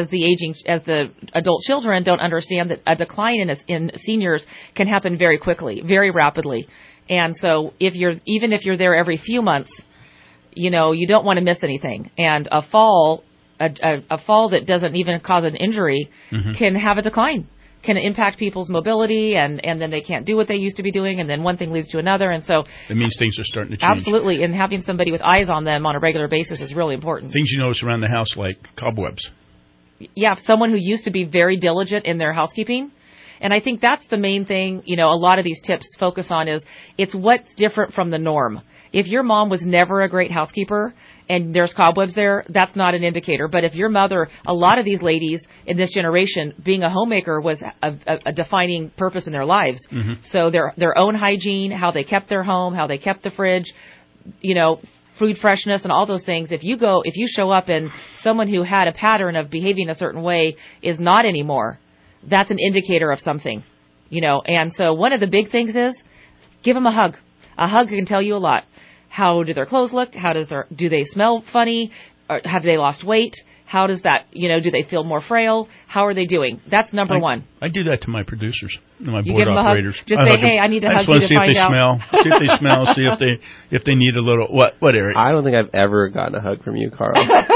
the adult children, don't understand that a decline in seniors can happen very quickly, very rapidly. And so if you're there every few months, you don't want to miss anything. And a fall that doesn't even cause an injury can have a decline, can impact people's mobility, and then they can't do what they used to be doing, and then one thing leads to another. And so it means things are starting to change. Absolutely. And having somebody with eyes on them on a regular basis is really important. Things you notice around the house, like cobwebs. Yeah, someone who used to be very diligent in their housekeeping. And I think that's the main thing, a lot of these tips focus on is it's what's different from the norm. If your mom was never a great housekeeper and there's cobwebs there, that's not an indicator. But if your mother, a lot of these ladies in this generation, being a homemaker was a defining purpose in their lives. Mm-hmm. So their own hygiene, how they kept their home, how they kept the fridge, food freshness and all those things. If you show up and someone who had a pattern of behaving a certain way is not anymore, that's an indicator of something, And so one of the big things is give them a hug. A hug can tell you a lot. How do their clothes look? Do they smell funny? Or have they lost weight? How does that, do they feel more frail? How are they doing? That's number one. I do that to my producers, my you board operators. Just say, hey, I need to hug you to find out. See if they smell. See if they need a little, what, Eric? I don't think I've ever gotten a hug from you, Carl.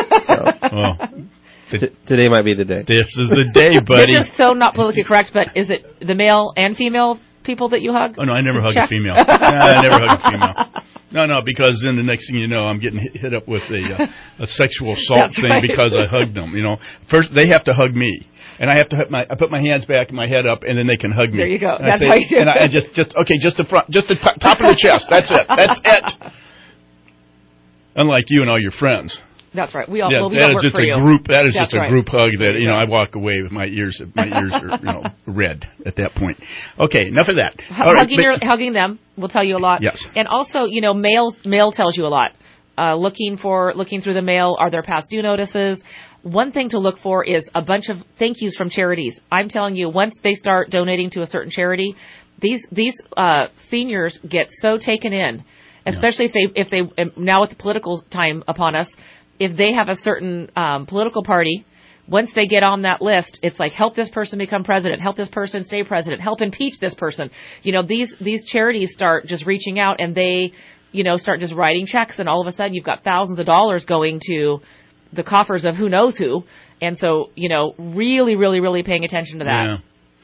Today might be the day. This is the day, buddy. This is so not politically correct, but is it the male and female people that you hug? Oh, no, I never hug a female. I never hug a female. No, because then the next thing you know, I'm getting hit up with a sexual assault thing because I hugged them. First they have to hug me, and I have to I put my hands back and my head up, and then they can hug me. There you go. And That's how you do it. And I just the front, just the top of the chest. That's it. That's it. Unlike you and all your friends. That's right. We all that work is just for you. Group. That is That's just a right. group hug that I walk away with my ears. My ears are red at that point. Okay, enough of that. All right, Hugging them will tell you a lot. Yes. And also, mail tells you a lot. Looking through the mail, are there past due notices? One thing to look for is a bunch of thank yous from charities. I'm telling you, once they start donating to a certain charity, these seniors get so taken in, especially if they now with the political time upon us, if they have a certain political party, once they get on that list, it's like, help this person become president, help this person stay president, help impeach this person. These charities start just reaching out, and they, start just writing checks, and all of a sudden you've got thousands of dollars going to the coffers of who knows who. And so, really, really, really paying attention to that.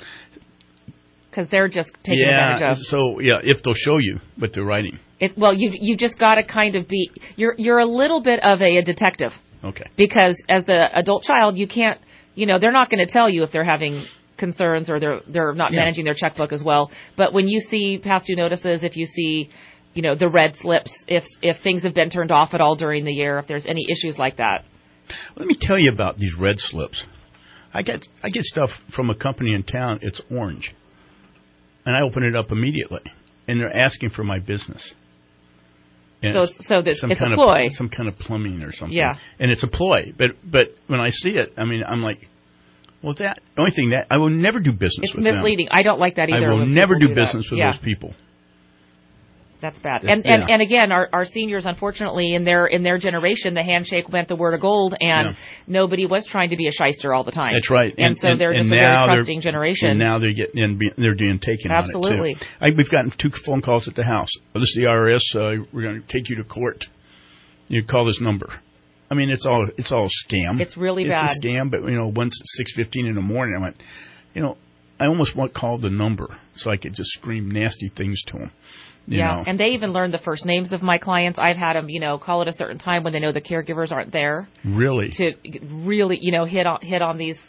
Because they're just taking advantage of. So, if they'll show you what they're writing. You just got to kind of be, you're a little bit of a detective. Okay. Because as the adult child, you can't, they're not going to tell you if they're having concerns or they're not managing their checkbook as well. But when you see past due notices, if you see, the red slips, if things have been turned off at all during the year, if there's any issues like that. Let me tell you about these red slips. I get stuff from a company in town. It's orange. And I open it up immediately. And they're asking for my business. And it's a ploy. Some kind of plumbing or something. Yeah. And it's a ploy. But when I see it, I'm like, well, the only thing I will never do business with them. It's misleading. I don't like that either. I will never do business with those people. That's bad. And again, our seniors, unfortunately, in their generation, the handshake meant the word of gold, and nobody was trying to be a shyster all the time. That's right. And so they're just a very trusting generation. And now they're being taken Absolutely. on it, too. We've gotten 2 phone calls at the house. This is the IRS. We're going to take you to court. You call this number. I mean, it's all a scam. It's really bad. It's a scam, but, once 6:15 in the morning, I went, I almost called the number so I could just scream nasty things to them. And they even learned the first names of my clients. I've had them, call at a certain time when they know the caregivers aren't there. Really? To really, hit on these,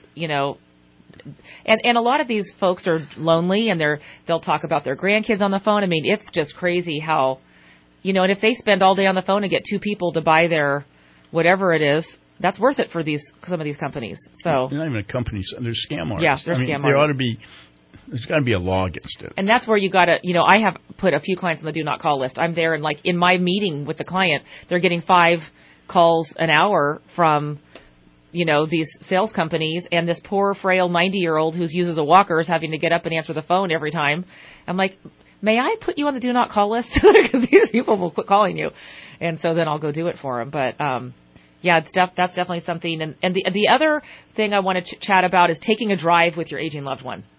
and a lot of these folks are lonely, and they'll talk about their grandkids on the phone. I mean, it's just crazy how, and if they spend all day on the phone and get 2 people to buy their whatever it is, that's worth it for some of these companies. So they're not even companies; they're scam artists. Yeah, they're scam artists. There ought to be. There's got to be a law against it. And that's where you got to, I have put a few clients on the do not call list. I'm there, and in my meeting with the client, they're getting 5 calls an hour from, these sales companies, and this poor, frail 90-year-old who uses a walker is having to get up and answer the phone every time. I'm like, may I put you on the do not call list? Because these people will quit calling you. And so then I'll go do it for them. But, that's definitely something. And the other thing I want to chat about is taking a drive with your aging loved one.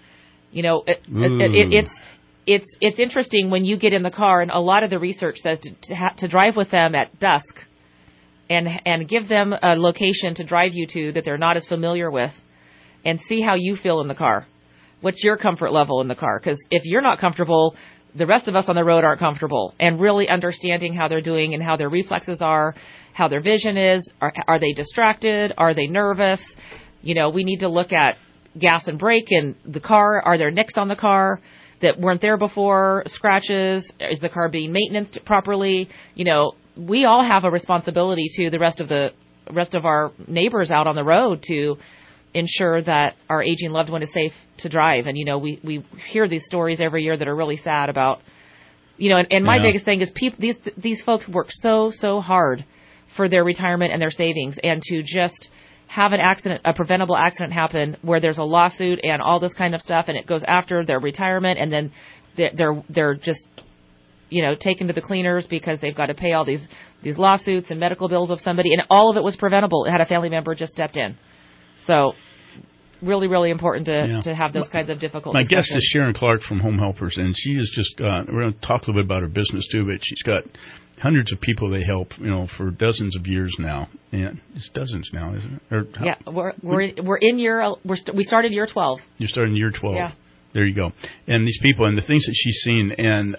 It's interesting when you get in the car, and a lot of the research says to drive with them at dusk and give them a location to drive you to that they're not as familiar with, and see how you feel in the car. What's your comfort level in the car? Because if you're not comfortable, the rest of us on the road aren't comfortable. And really understanding how they're doing and how their reflexes are, how their vision is, are they distracted? Are they nervous? We need to look at gas and brake in the car. Are there nicks on the car that weren't there before? Scratches? Is the car being maintained properly? We all have a responsibility to the rest of our neighbors out on the road to ensure that our aging loved one is safe to drive. And we hear these stories every year that are really sad about, and my biggest thing is these folks work so hard for their retirement and their savings, and to just have a preventable accident happen where there's a lawsuit and all this kind of stuff, and it goes after their retirement, and then they're just, taken to the cleaners because they've got to pay all these lawsuits and medical bills of somebody, and all of it was preventable. It had a family member just stepped in. So really, really important to have those kinds of difficult My discussions. guest is Sharon Clark from Home Helpers, and she is just, we're going to talk a little bit about her business too, but she's got hundreds of people they help, for dozens of years now. And it's dozens now, isn't it? We started year 12. You started in year 12. Yeah. There you go. And these people and the things that she's seen,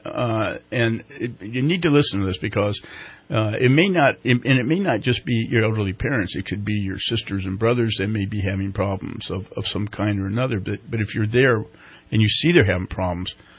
you need to listen to this because it may not just be your elderly parents. It could be your sisters and brothers that may be having problems of some kind or another. But if you're there and you see they're having problems,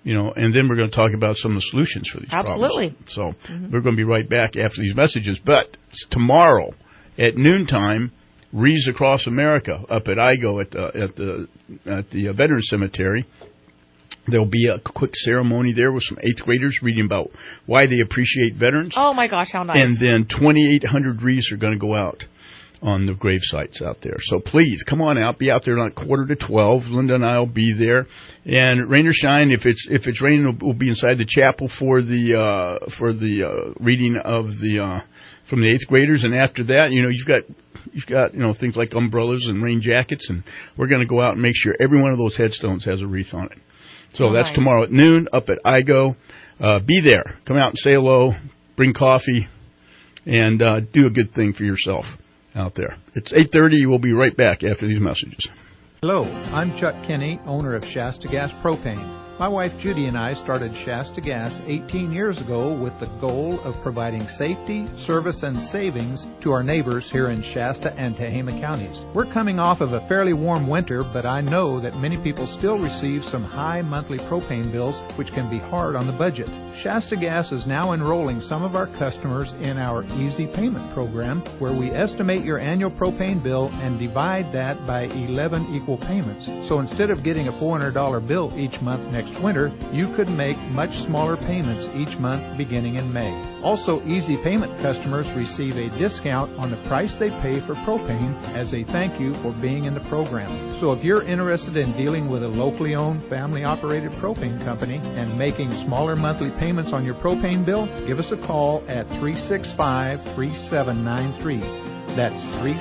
and then we're going to talk about some of the solutions for these Absolutely. problems. So we're going to be right back after these messages. But tomorrow at noontime, Wreaths Across America up at IGO at the Veterans Cemetery. There'll be a quick ceremony there with some 8th graders reading about why they appreciate veterans. Oh, my gosh, how nice. And then 2,800 wreaths are going to go out on the grave sites out there. So please, come on out. Be out there like 11:45. Linda and I will be there. And rain or shine, if it's raining, we'll be inside the chapel for the reading of from the 8th graders. And after that, you've got things like umbrellas and rain jackets, and we're going to go out and make sure every one of those headstones has a wreath on it. So that's tomorrow at noon up at IGO. Be there. Come out and say hello. Bring coffee, and do a good thing for yourself out there. It's 8:30. We'll be right back after these messages. Hello, I'm Chuck Kinney, owner of Shasta Gas Propane. My wife Judy and I started Shasta Gas 18 years ago with the goal of providing safety, service, and savings to our neighbors here in Shasta and Tehama counties. We're coming off of a fairly warm winter, but I know that many people still receive some high monthly propane bills, which can be hard on the budget. Shasta Gas is now enrolling some of our customers in our Easy Payment program, where we estimate your annual propane bill and divide that by 11 equal payments. So instead of getting a $400 bill each month next winter, you could make much smaller payments each month beginning in May. Also, Easy Payment customers receive a discount on the price they pay for propane as a thank you for being in the program. So if you're interested in dealing with a locally owned, family-operated propane company and making smaller monthly payments on your propane bill, give us a call at 365-3793. That's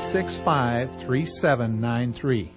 365-3793.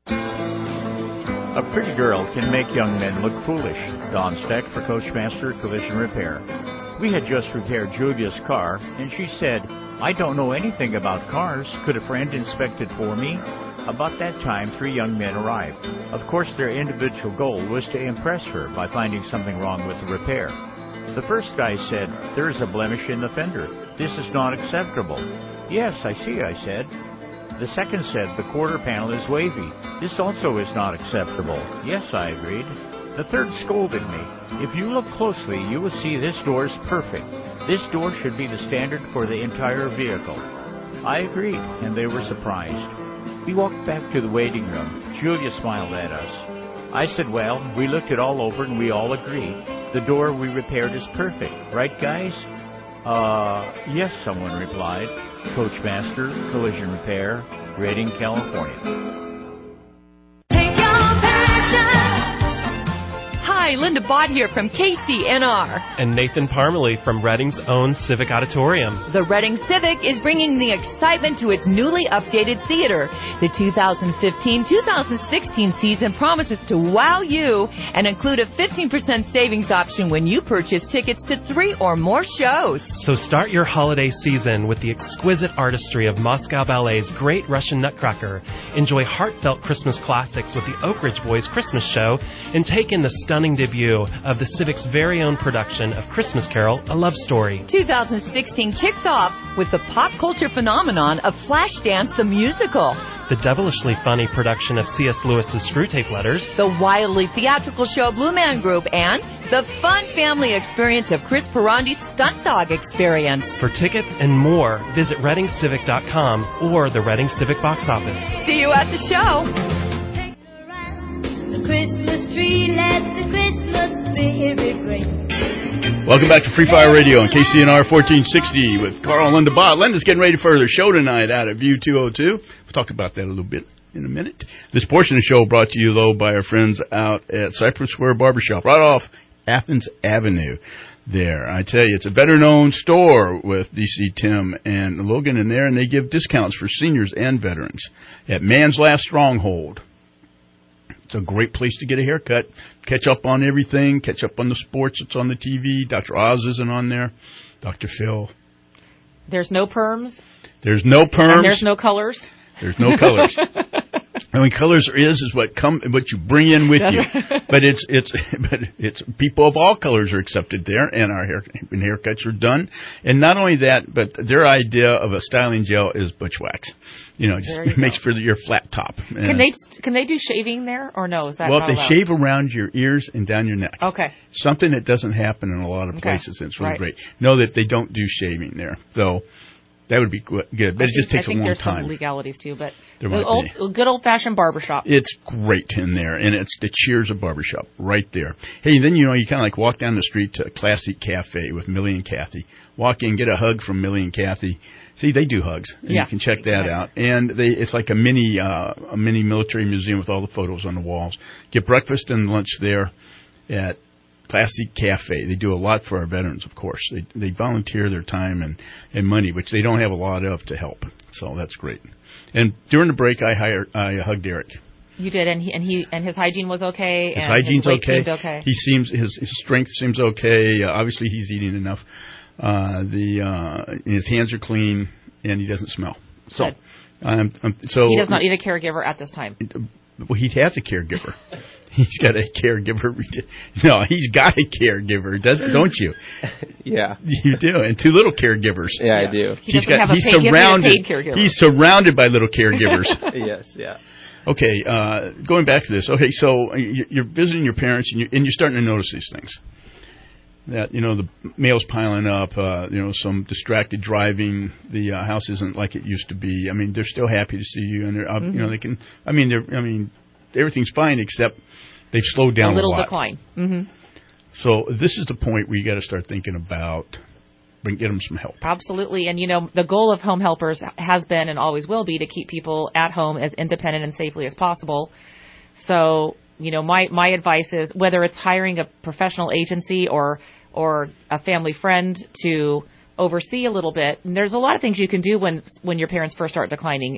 A pretty girl can make young men look foolish. Don Steck for Coachmaster Collision Repair. We had just repaired Julia's car, and she said, "I don't know anything about cars. Could a friend inspect it for me?" About that time, 3 young men arrived. Of course, their individual goal was to impress her by finding something wrong with the repair. The first guy said, "There is a blemish in the fender. This is not acceptable." "Yes, I see," I said. The second said, "The quarter panel is wavy. This also is not acceptable." "Yes," I agreed. The third scolded me. "If you look closely, you will see this door is perfect. This door should be the standard for the entire vehicle." I agreed, and they were surprised. We walked back to the waiting room. Julia smiled at us. I said, "Well, we looked it all over and we all agree. The door we repaired is perfect. Right, guys?" Yes, someone replied. Coachmaster Collision Repair, Redding, California. Hi, Linda Bott here from KCNR. And Nathan Parmalee from Redding's own Civic Auditorium. The Redding Civic is bringing the excitement to its newly updated theater. The 2015-2016 season promises to wow you and include a 15% savings option when you purchase tickets to 3 or more shows. So start your holiday season with the exquisite artistry of Moscow Ballet's Great Russian Nutcracker. Enjoy heartfelt Christmas classics with the Oak Ridge Boys Christmas Show, and take in the stunning debut of the Civic's very own production of Christmas Carol, A Love Story. 2016 kicks off with the pop culture phenomenon of Flashdance the Musical. The devilishly funny production of C.S. Lewis's Screwtape Letters. The wildly theatrical show Blue Man Group, and the fun family experience of Chris Perandi's Stunt Dog Experience. For tickets and more, visit ReddingCivic.com or the Redding Civic box office. See you at the show. The Christmas tree, let the Christmas spirit ring. Welcome back to Free Fire Radio on KCNR 1460 with Carl and Linda Bott. Linda's getting ready for their show tonight out at View 202. We'll talk about that a little bit in a minute. This portion of the show brought to you, though, by our friends out at Cypress Square Barbershop, right off Athens Avenue there. I tell you, it's a better-known store with DC Tim and Logan in there, and they give discounts for seniors and veterans at Man's Last Stronghold. It's a great place to get a haircut, catch up on everything, catch up on the sports that's on the TV. Dr. Oz isn't on there. Dr. Phil. There's no perms. There's no perms. And there's no colors. There's no colors. I mean, colors is what you bring in with you, but it's people of all colors are accepted there, and haircuts are done. And not only that, but their idea of a styling gel is butch wax. Just makes for your flat top. Can they do shaving there or no? Is that well? Not If they allowed? shave around your ears and down your neck. Okay. Something that doesn't happen in a lot of places. It's really great. Know that they don't do shaving there, though. That would be good, but it just takes a long time. I think there's some legalities too, but the good old-fashioned barbershop. It's great in there, and it's the cheers of barbershop right there. Hey, then you kind of like walk down the street to a Classic Cafe with Millie and Kathy. Walk in, get a hug from Millie and Kathy. See, they do hugs, and you can check that out. And it's like a mini military museum with all the photos on the walls. Get breakfast and lunch there at Classic Cafe. They do a lot for our veterans, of course. They volunteer their time and money, which they don't have a lot of, to help. So that's great. And during the break, I hugged Eric. You did, and his hygiene was okay. His hygiene's his weight okay. seemed okay. He seems his strength seems okay. Obviously, he's eating enough. His hands are clean, and he doesn't smell. So, so he does not need a caregiver at this time. Well, he has a caregiver. He's got a caregiver. No, he's got a caregiver, don't you? Yeah. You do, and 2 little caregivers. Yeah, I do. He's surrounded. He's surrounded by little caregivers. Yes, yeah. Okay, going back to this. Okay, so you're visiting your parents, and you're starting to notice these things. That the mail's piling up. Some distracted driving. The house isn't like it used to be. I mean, they're still happy to see you, and they're they can. I mean, everything's fine except they've slowed down a little lot. decline. Mm-hmm. So this is the point where you got to start thinking about get them some help. Absolutely. And, the goal of Home Helpers has been and always will be to keep people at home as independent and safely as possible. So, my advice is whether it's hiring a professional agency or a family friend to oversee a little bit. And there's a lot of things you can do when your parents first start declining.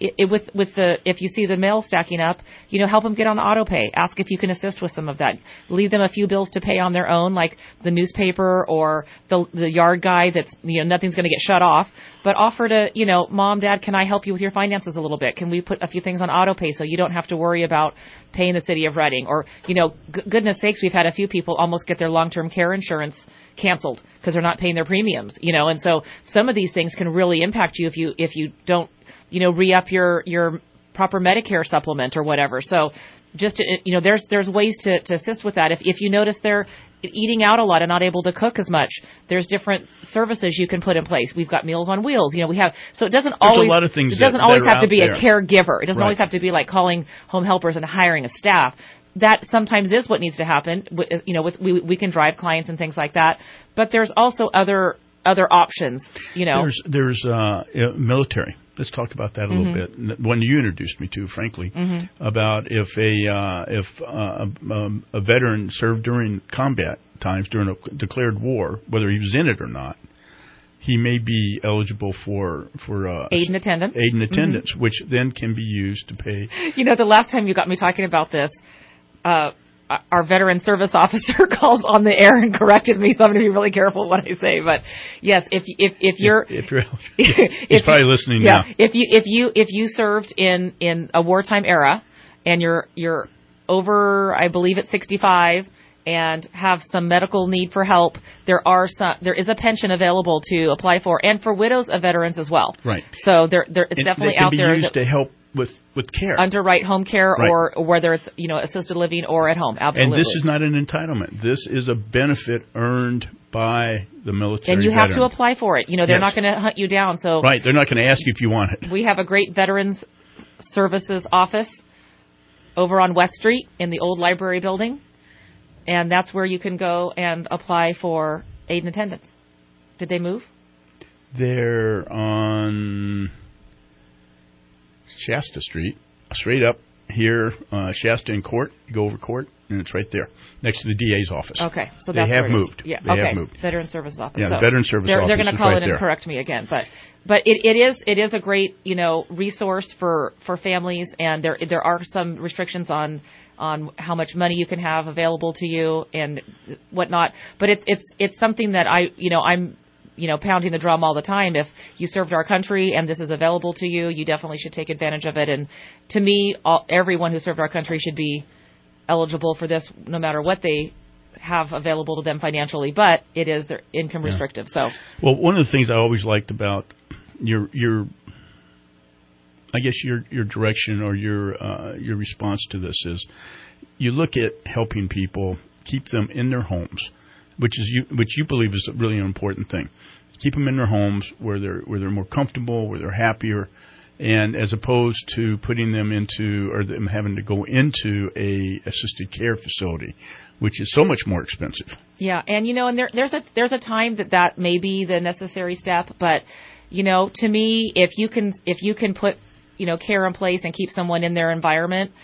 If you see the mail stacking up, help them get on auto pay. Ask if you can assist with some of that. Leave them a few bills to pay on their own, like the newspaper or the yard guy that's nothing's going to get shut off. But offer to Mom, Dad, can I help you with your finances a little bit? Can we put a few things on auto pay so you don't have to worry about paying the city of Reading? Or goodness sakes, we've had a few people almost get their long-term care insurance canceled because they're not paying their premiums, and so some of these things can really impact you if you don't, re-up your proper Medicare supplement or whatever. So just, there's ways to assist with that. If you notice they're eating out a lot and not able to cook as much, there's different services you can put in place. We've got Meals on Wheels. We have, so it doesn't always, a lot of things it doesn't always have to be there. A caregiver. It doesn't Right. always have to be like calling Home Helpers and hiring a staff. That sometimes is what needs to happen. We can drive clients and things like that, but there's also other options. There's military. Let's talk about that a little bit. One you introduced me to, frankly, about if a veteran served during combat times during a declared war, whether he was in it or not, he may be eligible for aid and attendance. Aid and attendance, which then can be used to pay. The last time you got me talking about this, our veteran service officer calls on the air and corrected me, so I'm going to be really careful what I say. But yes, if you're he's probably listening now. If you served in a wartime era and you're over, I believe it's 65 and have some medical need for help, there is a pension available to apply for, and for widows of veterans as well. Right. So it's definitely out there. It can be used to help with care. Underwrite home care, right. or whether it's assisted living or at home. Absolutely. And this is not an entitlement. This is a benefit earned by the military. And you veteran. have to apply for it. They're not going to hunt you down. So right, they're not going to ask you if you want it. We have a great Veterans Services office over on West Street in the old library building, and that's where you can go and apply for aid and attendance. Did they move? They're on Shasta Street, straight up here, Shasta and Court. You go over Court, and it's right there, next to the DA's office. Okay, so that's they have moved. Yeah, they have moved. Veteran Services Office. Yeah, so the Veteran Service Office. They're going to call right it and there. correct me again, but it is a great resource for families, and there are some restrictions on how much money you can have available to you and whatnot. But it's something that I'm pounding the drum all the time. If you served our country and this is available to you, you definitely should take advantage of it. And to me, everyone who served our country should be eligible for this, no matter what they have available to them financially. But it is their income restrictive. So, well, one of the things I always liked about your direction or your response to this is you look at helping people keep them in their homes, which you believe is really an important thing. Keep them in their homes where they're more comfortable, where they're happier, and as opposed to putting them into or them having to go into a assisted care facility, which is so much more expensive. Yeah, and and there's a time that may be the necessary step, but to me, if you can put care in place and keep someone in their environment,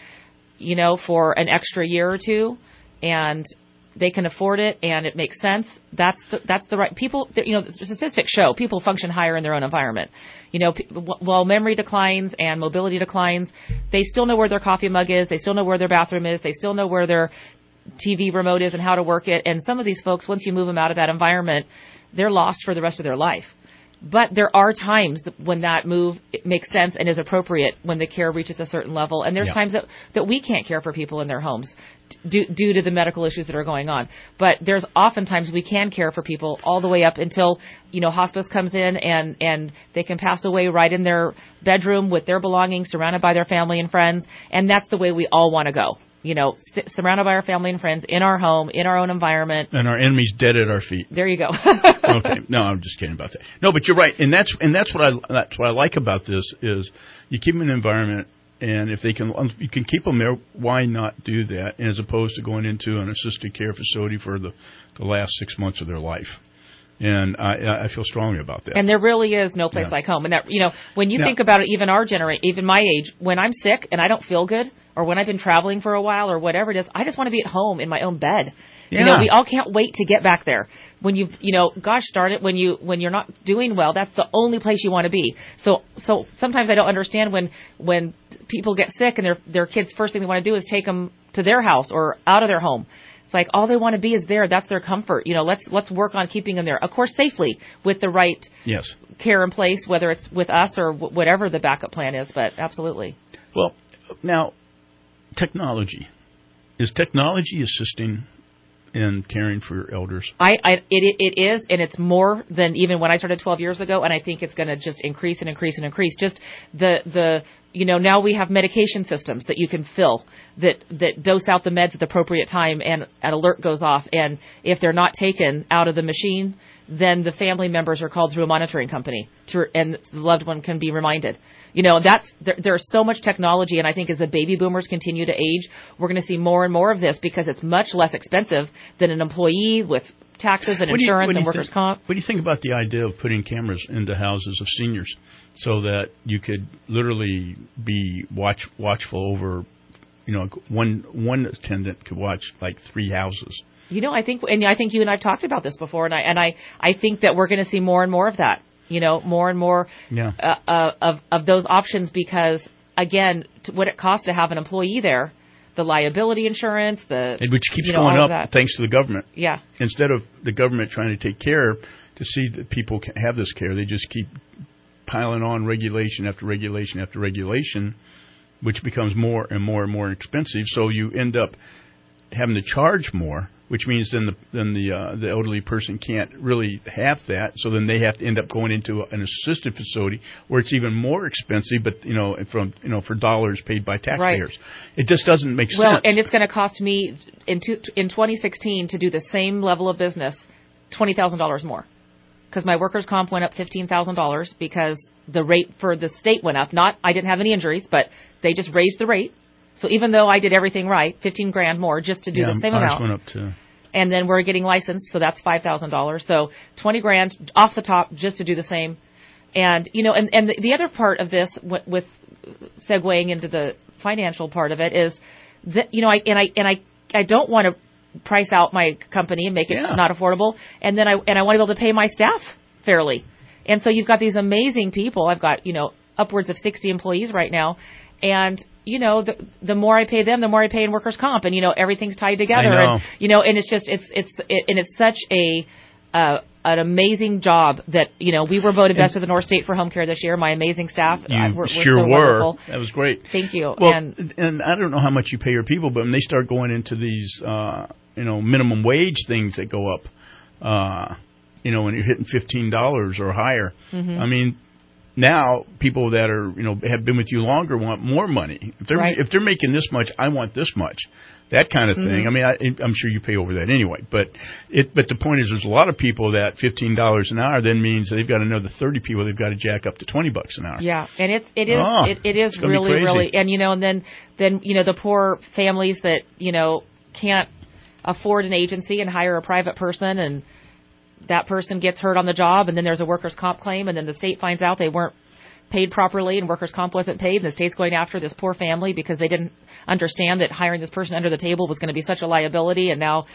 for an extra year or two, and they can afford it and it makes sense, that's the right people. The statistics show people function higher in their own environment. While memory declines and mobility declines, they still know where their coffee mug is. They still know where their bathroom is. They still know where their TV remote is and how to work it. And some of these folks, once you move them out of that environment, they're lost for the rest of their life. But there are times when that move makes sense and is appropriate when the care reaches a certain level. And there's times that we can't care for people in their homes due to the medical issues that are going on. But there's oftentimes we can care for people all the way up until, hospice comes in and they can pass away right in their bedroom with their belongings, surrounded by their family and friends. And that's the way we all want to go. Surrounded by our family and friends, in our home, in our own environment. And our enemy's dead at our feet. There you go. Okay. No, I'm just kidding about that. No, but you're right. And that's what I like about this is you keep them in an environment, and if you can keep them there, why not do that as opposed to going into an assisted care facility for the last 6 months of their life. And I feel strongly about that. And there really is no place like home. And that, when you think about it, even our generation, even my age, when I'm sick and I don't feel good, or when I've been traveling for a while or whatever it is, I just want to be at home in my own bed. Yeah. We all can't wait to get back there. When gosh darn it, when you're not doing well, that's the only place you want to be. So sometimes I don't understand when people get sick and their kids, first thing they want to do is take them to their house or out of their home. It's like all they want to be is there. That's their comfort. Let's work on keeping them there, of course, safely with the right care in place, whether it's with us or whatever the backup plan is. But absolutely. Well, now, technology. Is technology assisting in caring for elders? It is, and it's more than even when I started 12 years ago, and I think it's going to just increase and increase and increase. Just now we have medication systems that you can fill that dose out the meds at the appropriate time, and an alert goes off. And if they're not taken out of the machine, then the family members are called through a monitoring company, and the loved one can be reminded. There's so much technology, and I think as the baby boomers continue to age, we're going to see more and more of this because it's much less expensive than an employee with taxes and insurance and workers' comp. What do you think about the idea of putting cameras into houses of seniors so that you could literally be watchful over, one attendant could watch like 3 houses? I think you and I've talked about this before, and I think that we're going to see more and more of that. More and more of those options because, again, what it costs to have an employee there, the liability insurance, which keeps going up thanks to the government. Yeah. Instead of the government trying to take care to see that people can have this care, they just keep piling on regulation after regulation after regulation, which becomes more and more and more expensive. So you end up having to charge more, which means then the elderly person can't really have that. So then they have to end up going into an assisted facility where it's even more expensive, but for dollars paid by taxpayers. Right. It just doesn't make sense. Well, and it's going to cost me in 2016 to do the same level of business $20,000 more because my workers' comp went up $15,000 because the rate for the state went up. I didn't have any injuries, but they just raised the rate. So even though I did everything right, $15,000 more just to do the same amount. Went up too. And then we're getting licensed, so that's $5,000. So $20,000 off the top just to do the same. And and the other part of this, with segueing into the financial part of it, is that I don't want to price out my company and make it not affordable. And then I want to be able to pay my staff fairly. And so you've got these amazing people. I've got upwards of 60 employees right now. And, the more I pay them, the more I pay in workers' comp. And, everything's tied together. I know. And, and it's just, it's such a an amazing job that, we were voted Best of the North State for home care this year. My amazing staff. You we're sure so were. Wonderful. That was great. Thank you. Well, and I don't know how much you pay your people, but when they start going into these, minimum wage things that go up, when you're hitting $15 or higher, Mm-hmm. I mean, now people that are, have been with you longer want more money. If they're making this much, I want this much. That kind of thing. Mm-hmm. I mean, I'm sure you pay over that anyway. But the point is, there's a lot of people that $15 an hour then means they've got another 30 people they've got to jack up to $20 an hour. Yeah, and it is really, and and then the poor families that can't afford an agency and hire a private person, and that person gets hurt on the job, and then there's a workers' comp claim, and then the state finds out they weren't paid properly and workers' comp wasn't paid, and the state's going after this poor family because they didn't understand that hiring this person under the table was going to be such a liability. And now,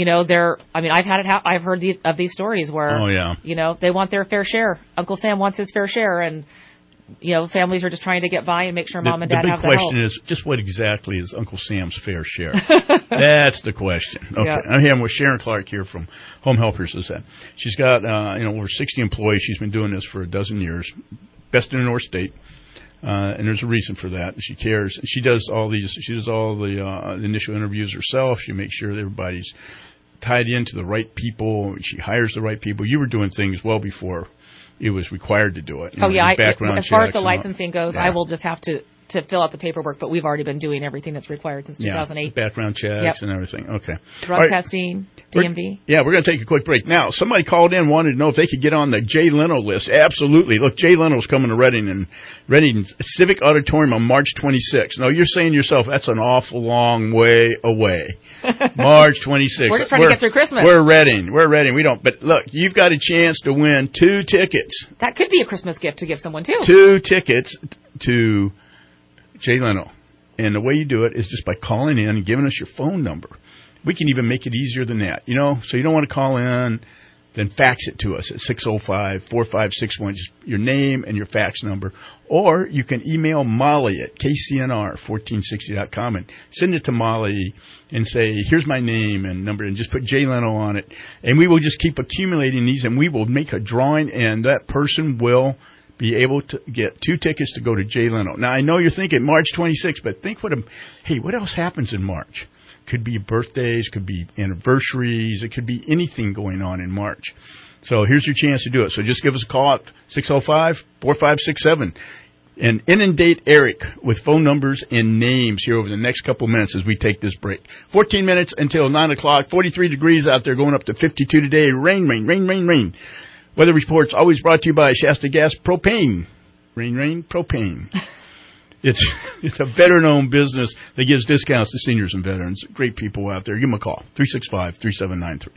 I've heard of these stories where, they want their fair share. Uncle Sam wants his fair share, and families are just trying to get by and make sure mom and dad have the help. The big question is just what exactly is Uncle Sam's fair share? That's the question. Okay, yeah. I'm here with Sharon Clark here from Home Helpers. She's got over 60 employees. She's been doing this for a dozen years. Best in the North State, and there's a reason for that. She cares. She does all the initial interviews herself. She makes sure that everybody's tied into the right people. She hires the right people. You were doing things well before it was required to do it. As far as the licensing goes, I will just have to fill out the paperwork, but we've already been doing everything that's required since 2008. Background checks and everything. Okay. Drug testing, DMV. We're going to take a quick break. Now, somebody called in, wanted to know if they could get on the Jay Leno list. Absolutely. Look, Jay Leno's coming to Reading Civic Auditorium on March 26th. Now, you're saying to yourself, that's an awful long way away. March 26th. We're just trying to get through Christmas. We're Reading. We don't. But look, you've got a chance to win 2 tickets. That could be a Christmas gift to give someone, too. 2 tickets to Jay Leno. And the way you do it is just by calling in and giving us your phone number. We can even make it easier than that, So you don't want to call in, then fax it to us at 605-4561, just your name and your fax number. Or you can email Molly at kcnr1460.com and send it to Molly and say, here's my name and number, and just put Jay Leno on it. And we will just keep accumulating these, and we will make a drawing, and that person will be able to get 2 tickets to go to Jay Leno. Now, I know you're thinking March 26th, but think what else happens in March? Could be birthdays, could be anniversaries, it could be anything going on in March. So here's your chance to do it. So just give us a call at 605-4567 and inundate Eric with phone numbers and names here over the next couple minutes as we take this break. 14 minutes until 9 o'clock, 43 degrees out there, going up to 52 today. Rain. Weather reports always brought to you by Shasta Gas Propane. Rain, propane. It's a veteran-owned business that gives discounts to seniors and veterans. Great people out there. Give them a call, 365-3793.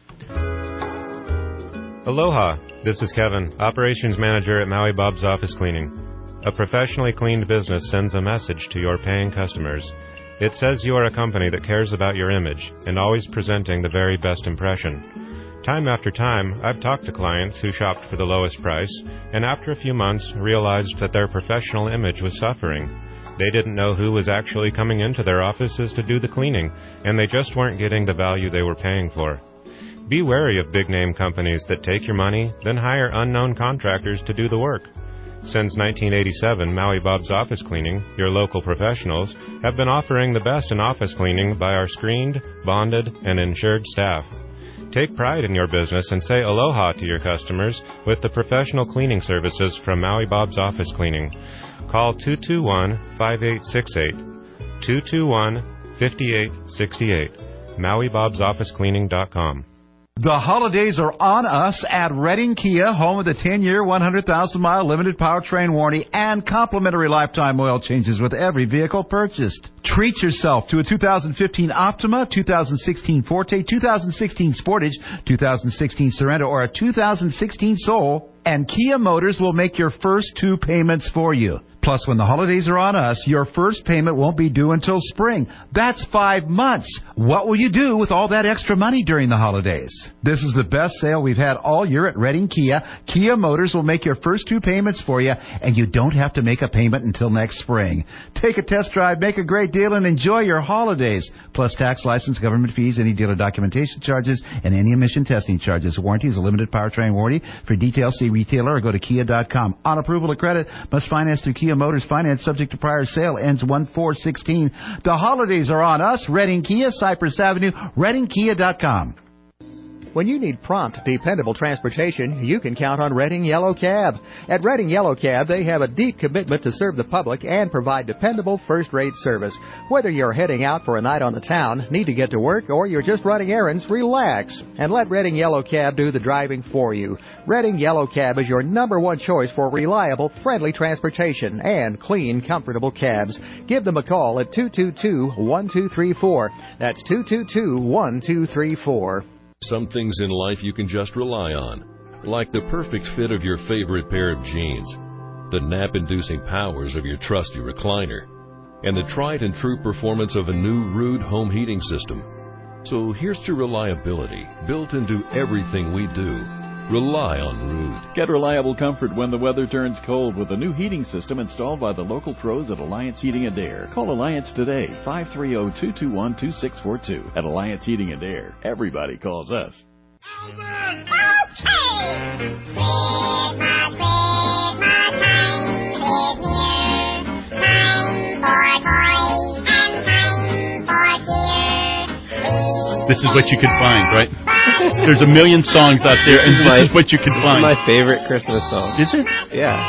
Aloha. This is Kevin, Operations Manager at Maui Bob's Office Cleaning. A professionally cleaned business sends a message to your paying customers. It says you are a company that cares about your image and always presenting the very best impression. Time after time, I've talked to clients who shopped for the lowest price, and after a few months realized that their professional image was suffering. They didn't know who was actually coming into their offices to do the cleaning, and they just weren't getting the value they were paying for. Be wary of big-name companies that take your money, then hire unknown contractors to do the work. Since 1987, Maui Bob's Office Cleaning, your local professionals, have been offering the best in office cleaning by our screened, bonded, and insured staff. Take pride in your business and say aloha to your customers with the professional cleaning services from Maui Bob's Office Cleaning. Call 221-5868. 221-5868. MauiBob'sOfficeCleaning.com. The holidays are on us at Reading Kia, home of the 10-year, 100,000-mile limited powertrain warranty and complimentary lifetime oil changes with every vehicle purchased. Treat yourself to a 2015 Optima, 2016 Forte, 2016 Sportage, 2016 Sorento, or a 2016 Soul, and Kia Motors will make your first 2 payments for you. Plus, when the holidays are on us, your first payment won't be due until spring. That's 5 months. What will you do with all that extra money during the holidays? This is the best sale we've had all year at Redding Kia. Kia Motors will make your first 2 payments for you, and you don't have to make a payment until next spring. Take a test drive, make a great deal, and enjoy your holidays. Plus tax, license, government fees, any dealer documentation charges, and any emission testing charges. Warranty is a limited powertrain warranty. For details, see retailer or go to kia.com. On approval of credit, must finance through Kia Motors. Finance subject to prior sale. Ends 1/4/16. The holidays are on us. Redding Kia, Cypress Avenue, ReddingKia.com. When you need prompt, dependable transportation, you can count on Redding Yellow Cab. At Redding Yellow Cab, they have a deep commitment to serve the public and provide dependable first-rate service. Whether you're heading out for a night on the town, need to get to work, or you're just running errands, relax and let Redding Yellow Cab do the driving for you. Redding Yellow Cab is your #1 choice for reliable, friendly transportation and clean, comfortable cabs. Give them a call at 222-1234. That's 222-1234. Some things in life you can just rely on, like the perfect fit of your favorite pair of jeans, the nap-inducing powers of your trusty recliner, and the tried and true performance of a new Ruud home heating system. So here's to reliability, built into everything we do. Rely on Ruud. Get reliable comfort when the weather turns cold with a new heating system installed by the local pros at Alliance Heating and Air. Call Alliance today, 530-221-2642. At Alliance Heating and Air, everybody calls us. This is what you could find, right? There's a million songs out there, and this is what you could find. This is my favorite Christmas song. Is it? Yeah.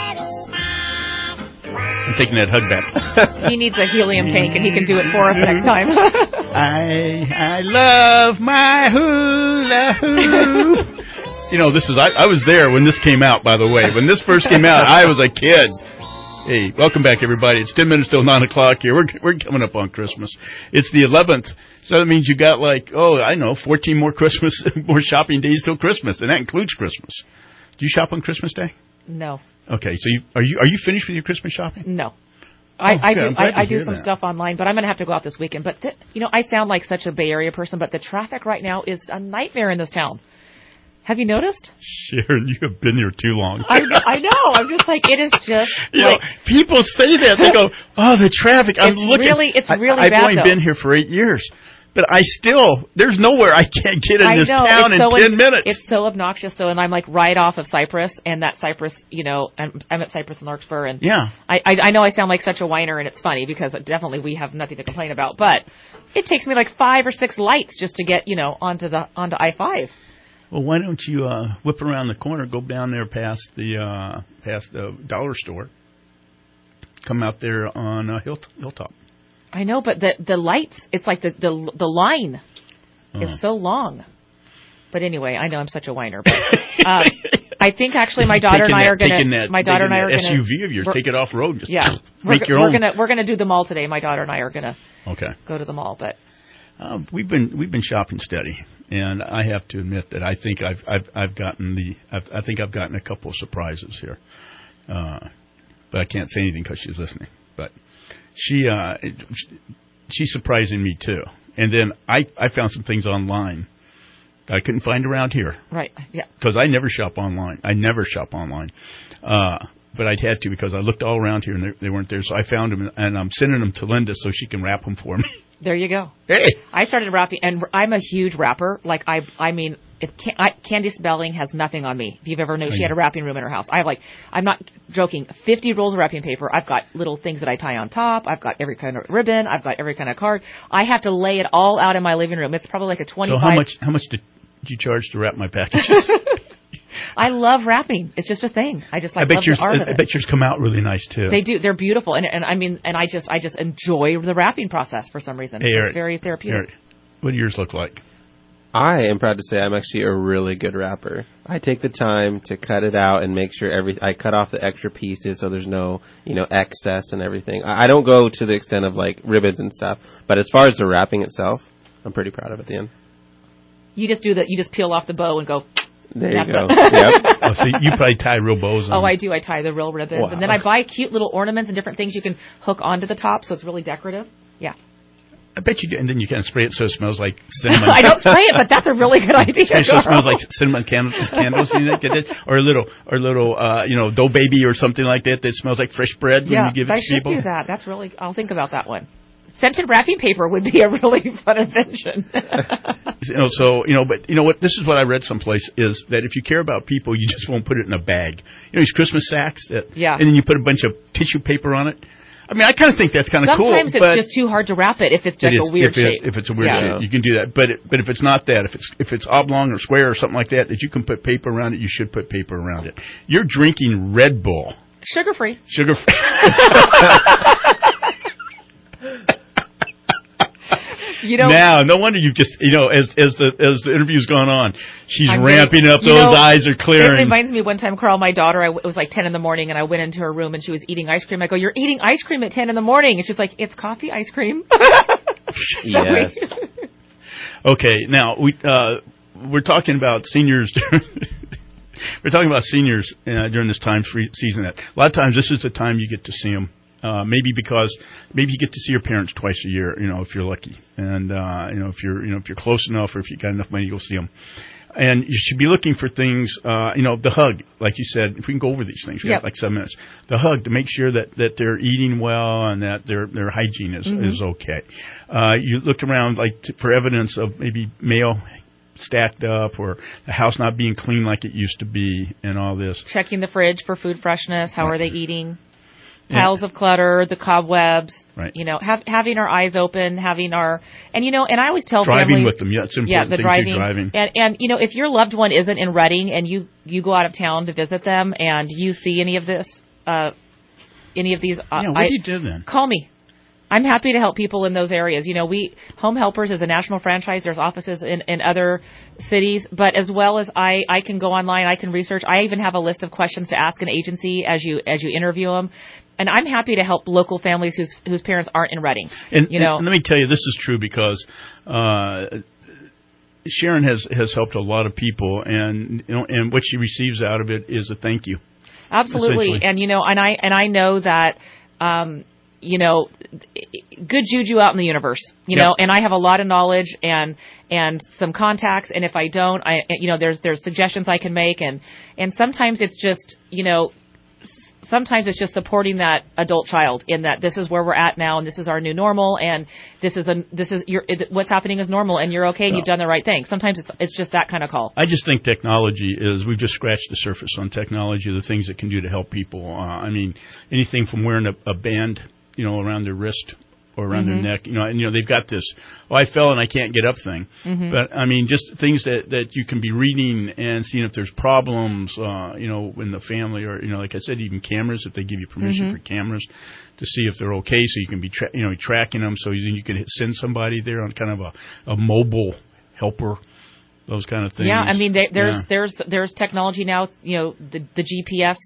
I'm taking that hug back. He needs a helium tank, and he can do it for us next time. I love my hula hoop. You know, this is I was there when this came out, by the way. When this first came out, I was a kid. Hey, welcome back, everybody. It's 10 minutes till 9 o'clock here. We're coming up on Christmas. It's the 11th. So that means you got 14 more more shopping days till Christmas, and that includes Christmas. Do you shop on Christmas Day? No. Okay, so are you finished with your Christmas shopping? No. I do some stuff online, but I'm going to have to go out this weekend. But, I sound like such a Bay Area person, but the traffic right now is a nightmare in this town. Have you noticed? Sharon, you have been here too long. I know. I'm just like, it is just people say that. They go, oh, the traffic. It's really I've bad, only been here for 8 years. But there's nowhere I can't get in this town in 10 minutes. It's so obnoxious, though, and I'm right off of Cypress, and that Cypress, I'm at Cypress and Larkspur, and yeah. I know I sound like such a whiner, and it's funny, because definitely we have nothing to complain about, but it takes me 5 or 6 lights just to get, onto I-5. Well, why don't you whip around the corner, go down there past the dollar store, come out there on Hilltop. I know, but the lights, it's like the line is so long. But anyway, I know I'm such a whiner. But I think actually my daughter and I are going to. My daughter and I are going to. SUV of yours, take it off road. Just make your own. We're going to do the mall today. My daughter and I are going to go to the mall. But we've been shopping steady, and I have to admit that I think I've gotten a couple of surprises here, but I can't say anything because she's listening. But she's surprising me too. And then I found some things online that I couldn't find around here. Right. Yeah. Because I never shop online. But I'd had to because I looked all around here and they weren't there. So I found them and I'm sending them to Linda so she can wrap them for me. There you go. Hey. I started wrapping, and I'm a huge wrapper. Candice Belling has nothing on me. If you've ever known, she had a wrapping room in her house. I'm not joking, 50 rolls of wrapping paper. I've got little things that I tie on top. I've got every kind of ribbon. I've got every kind of card. I have to lay it all out in my living room. It's probably like a 25. So how much did you charge to wrap my packages? I love wrapping. It's just a thing. I love the art of it. I bet yours come out really nice too. They do. They're beautiful, and I just enjoy the wrapping process for some reason. Hey, Eric, it's very therapeutic. Eric, what do yours look like? I am proud to say I'm actually a really good wrapper. I take the time to cut it out and make sure I cut off the extra pieces so there's no, excess and everything. I don't go to the extent of ribbons and stuff, but as far as the wrapping itself, I'm pretty proud of it at the end. You just peel off the bow and go There you go. Yep. Oh, so you probably tie real bows on. Oh, I do. I tie the real ribbons. Wow. And then I buy cute little ornaments and different things you can hook onto the top so it's really decorative. Yeah. I bet you do. And then you kind of spray it so it smells like cinnamon. I don't spray it, but that's a really good idea. So it smells like cinnamon candles. You know, get it? Or a little, dough baby or something like that smells like fresh bread when you give it to people. Yeah, I should do that. That's really, I'll think about that one. Scented wrapping paper would be a really fun invention. But you know what? This is what I read someplace is that if you care about people, you just won't put it in a bag. You know, these Christmas sacks and then you put a bunch of tissue paper on it. I mean, I kind of think that's kind of cool. Sometimes it's just too hard to wrap it if it's just a weird shape. If it's a weird shape, you can do that. But if it's not that, if it's oblong or square or something like that you can put paper around it, you should put paper around it. You're drinking Red Bull. Sugar-free. Sugar-free. Now, no wonder you just, as the interview's gone on, she's ramping up. Those eyes are clearing. It reminds me one time, Carl, my daughter, it was like 10 in the morning, and I went into her room, and she was eating ice cream. I go, "You're eating ice cream at 10 in the morning?" And she's like, "It's coffee ice cream." Yes. Okay, now we're talking about seniors. We're talking about seniors during this time season. A lot of times, this is the time you get to see them. Maybe you get to see your parents twice a year, if you're lucky, and if you're close enough, or if you got enough money, you'll see them. And you should be looking for things, the hug, like you said. If we can go over these things, we have like 7 minutes. The hug, to make sure that they're eating well and that their hygiene is okay. You look around for evidence of maybe mail stacked up or the house not being clean like it used to be, and all this. Checking the fridge for food freshness. How are they eating? Piles of clutter, the cobwebs, right. Having our eyes open, and I always tell driving families, with them. Yeah, it's important. The driving. And if your loved one isn't in Reading and you go out of town to visit them and you see any of these, what do you do then? Call me. I'm happy to help people in those areas. Home Helpers is a national franchise. There's offices in other cities, but as well as I can go online, I can research. I even have a list of questions to ask an agency as you interview them. And I'm happy to help local families whose parents aren't in Reading. And let me tell you, this is true because Sharon has helped a lot of people, and what she receives out of it is a thank you. Absolutely, and I know that. Good juju out in the universe, and I have a lot of knowledge and some contacts. And if I don't, there's suggestions I can make. And sometimes it's just, supporting that adult child in that this is where we're at now and this is our new normal and what's happening is normal and you're okay and you've done the right thing. Sometimes it's just that kind of call. I just think we've just scratched the surface on technology, the things it can do to help people. Anything from wearing a band, around their wrist or around their neck, and they've got this, I fell and I can't get up thing. Mm-hmm. But just things that you can be reading and seeing if there's problems, in the family or, like I said, even cameras, if they give you permission for cameras to see if they're okay. So you can be, tracking them. So you can send somebody there on kind of a mobile helper, those kind of things. Yeah. There's technology now, the GPS,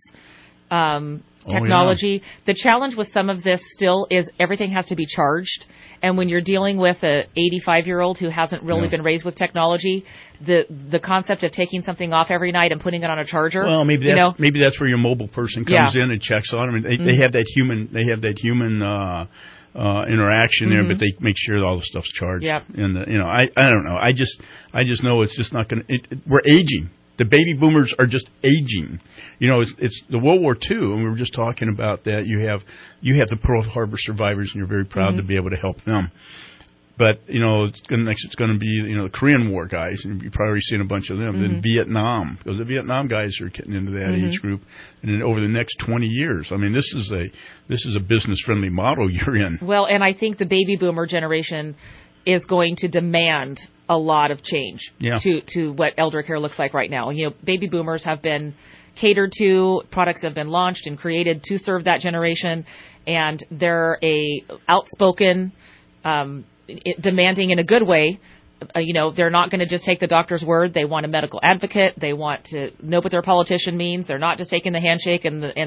technology. The challenge with some of this still is everything has to be charged. And when you're dealing with a 85-year-old who hasn't really been raised with technology, the concept of taking something off every night and putting it on a charger. Well, maybe that's where your mobile person comes in and checks on them. And they have that human interaction there, but they make sure that all the stuff's charged. Yep. And I don't know. I just know it's just not going to. We're aging. The baby boomers are just aging. It's the World War II, and we were just talking about that. You have the Pearl Harbor survivors, and you're very proud to be able to help them. But it's going to be the Korean War guys, and you've probably seen a bunch of them. Then Vietnam, because the Vietnam guys are getting into that age group, and then over the next 20 years, this is a business friendly model you're in. Well, and I think the baby boomer generation is going to demand a lot of change to what elder care looks like right now. Baby boomers have been catered to, products have been launched and created to serve that generation, and they're a outspoken, demanding in a good way. They're not going to just take the doctor's word. They want a medical advocate. They want to know what their politician means. They're not just taking the handshake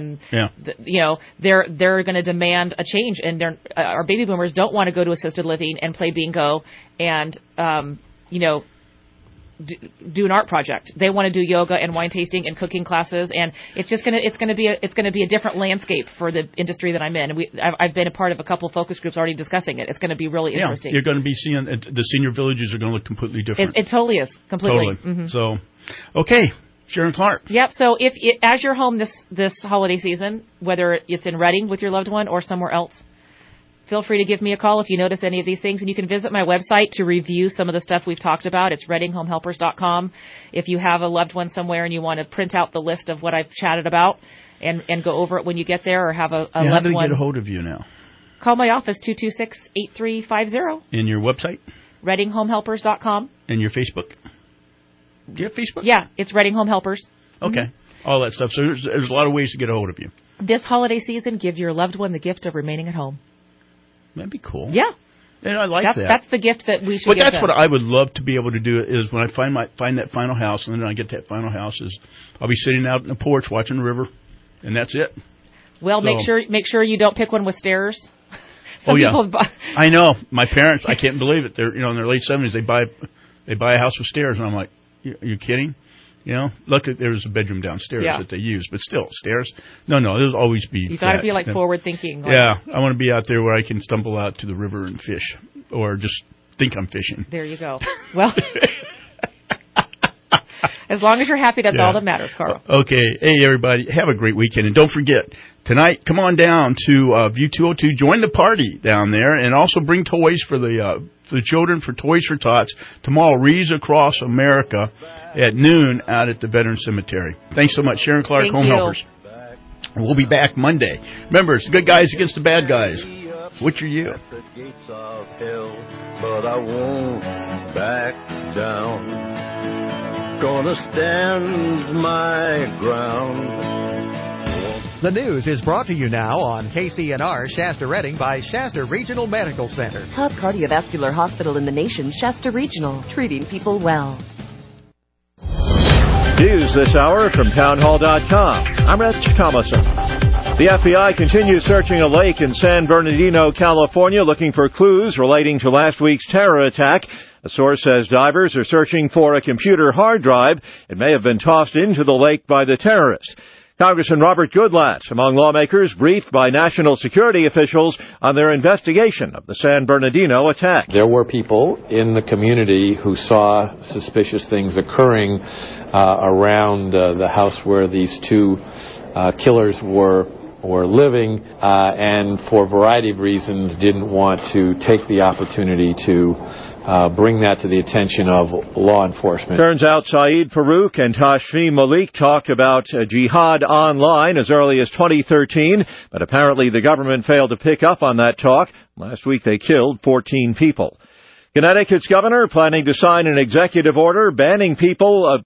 they're going to demand a change. And our baby boomers don't want to go to assisted living and play bingo and do an art project. They want to do yoga and wine tasting and cooking classes, and it's going to be a different landscape for the industry that I'm in. And I've been a part of a couple focus groups already discussing it. It's going to be really interesting. You're going to be seeing the senior villages are going to look completely different. It totally is, completely. Totally. Mm-hmm. So, okay, Sharon Clark. Yep. So as you're home this holiday season, whether it's in Reading with your loved one or somewhere else, feel free to give me a call if you notice any of these things. And you can visit my website to review some of the stuff we've talked about. It's ReadingHomeHelpers.com. If you have a loved one somewhere and you want to print out the list of what I've chatted about and go over it when you get there, or have a loved one. How do they get a hold of you now? Call my office, 226-8350. And your website? ReadingHomeHelpers.com. And your Facebook? Do you have Facebook? Yeah, it's Reading Home Helpers. Okay. Mm-hmm. All that stuff. So there's a lot of ways to get a hold of you. This holiday season, give your loved one the gift of remaining at home. That'd be cool. Yeah. And I like that. That's the gift that we should But give that's them. what I would love to be able to do is when I find that final house, and then I get that final house, is I'll be sitting out in the porch watching the river, and that's it. Well, so, make sure you don't pick one with stairs. Some people I know. My parents, I can't believe it. They're in their late 70s. They buy a house with stairs, and I'm like, are you kidding? Look, there's a bedroom downstairs that they use, but still, stairs? No, there'll always be. You got to be forward thinking. Yeah, I want to be out there where I can stumble out to the river and fish, or just think I'm fishing. There you go. Well, as long as you're happy, that's all that matters, Carl. Okay, hey everybody, have a great weekend, and don't forget tonight. Come on down to View 202. Join the party down there, and also bring toys for the children for Toys for Tots tomorrow. Wreaths Across America at noon out at the Veteran Cemetery. Thanks so much, Sharon Clark, Home Helpers. We'll be back Monday. Remember, it's the good guys against the bad guys. Which are you? The gates of hell, but I won't back down. Gonna stand my ground. The news is brought to you now on KCNR Shasta Reading by Shasta Regional Medical Center. Top cardiovascular hospital in the nation, Shasta Regional, treating people well. News this hour from townhall.com. I'm Rich Thomason. The FBI continues searching a lake in San Bernardino, California, looking for clues relating to last week's terror attack. A source says divers are searching for a computer hard drive. It may have been tossed into the lake by the terrorist. Congressman Robert Goodlatte among lawmakers briefed by national security officials on their investigation of the San Bernardino attack. There were people in the community who saw suspicious things occurring around the house where these two killers were living, and for a variety of reasons didn't want to take the opportunity to bring that to the attention of law enforcement. Turns out Saeed Farouk and Tashfeen Malik talked about jihad online as early as 2013, but apparently the government failed to pick up on that talk. Last week they killed 14 people. Connecticut's governor planning to sign an executive order banning people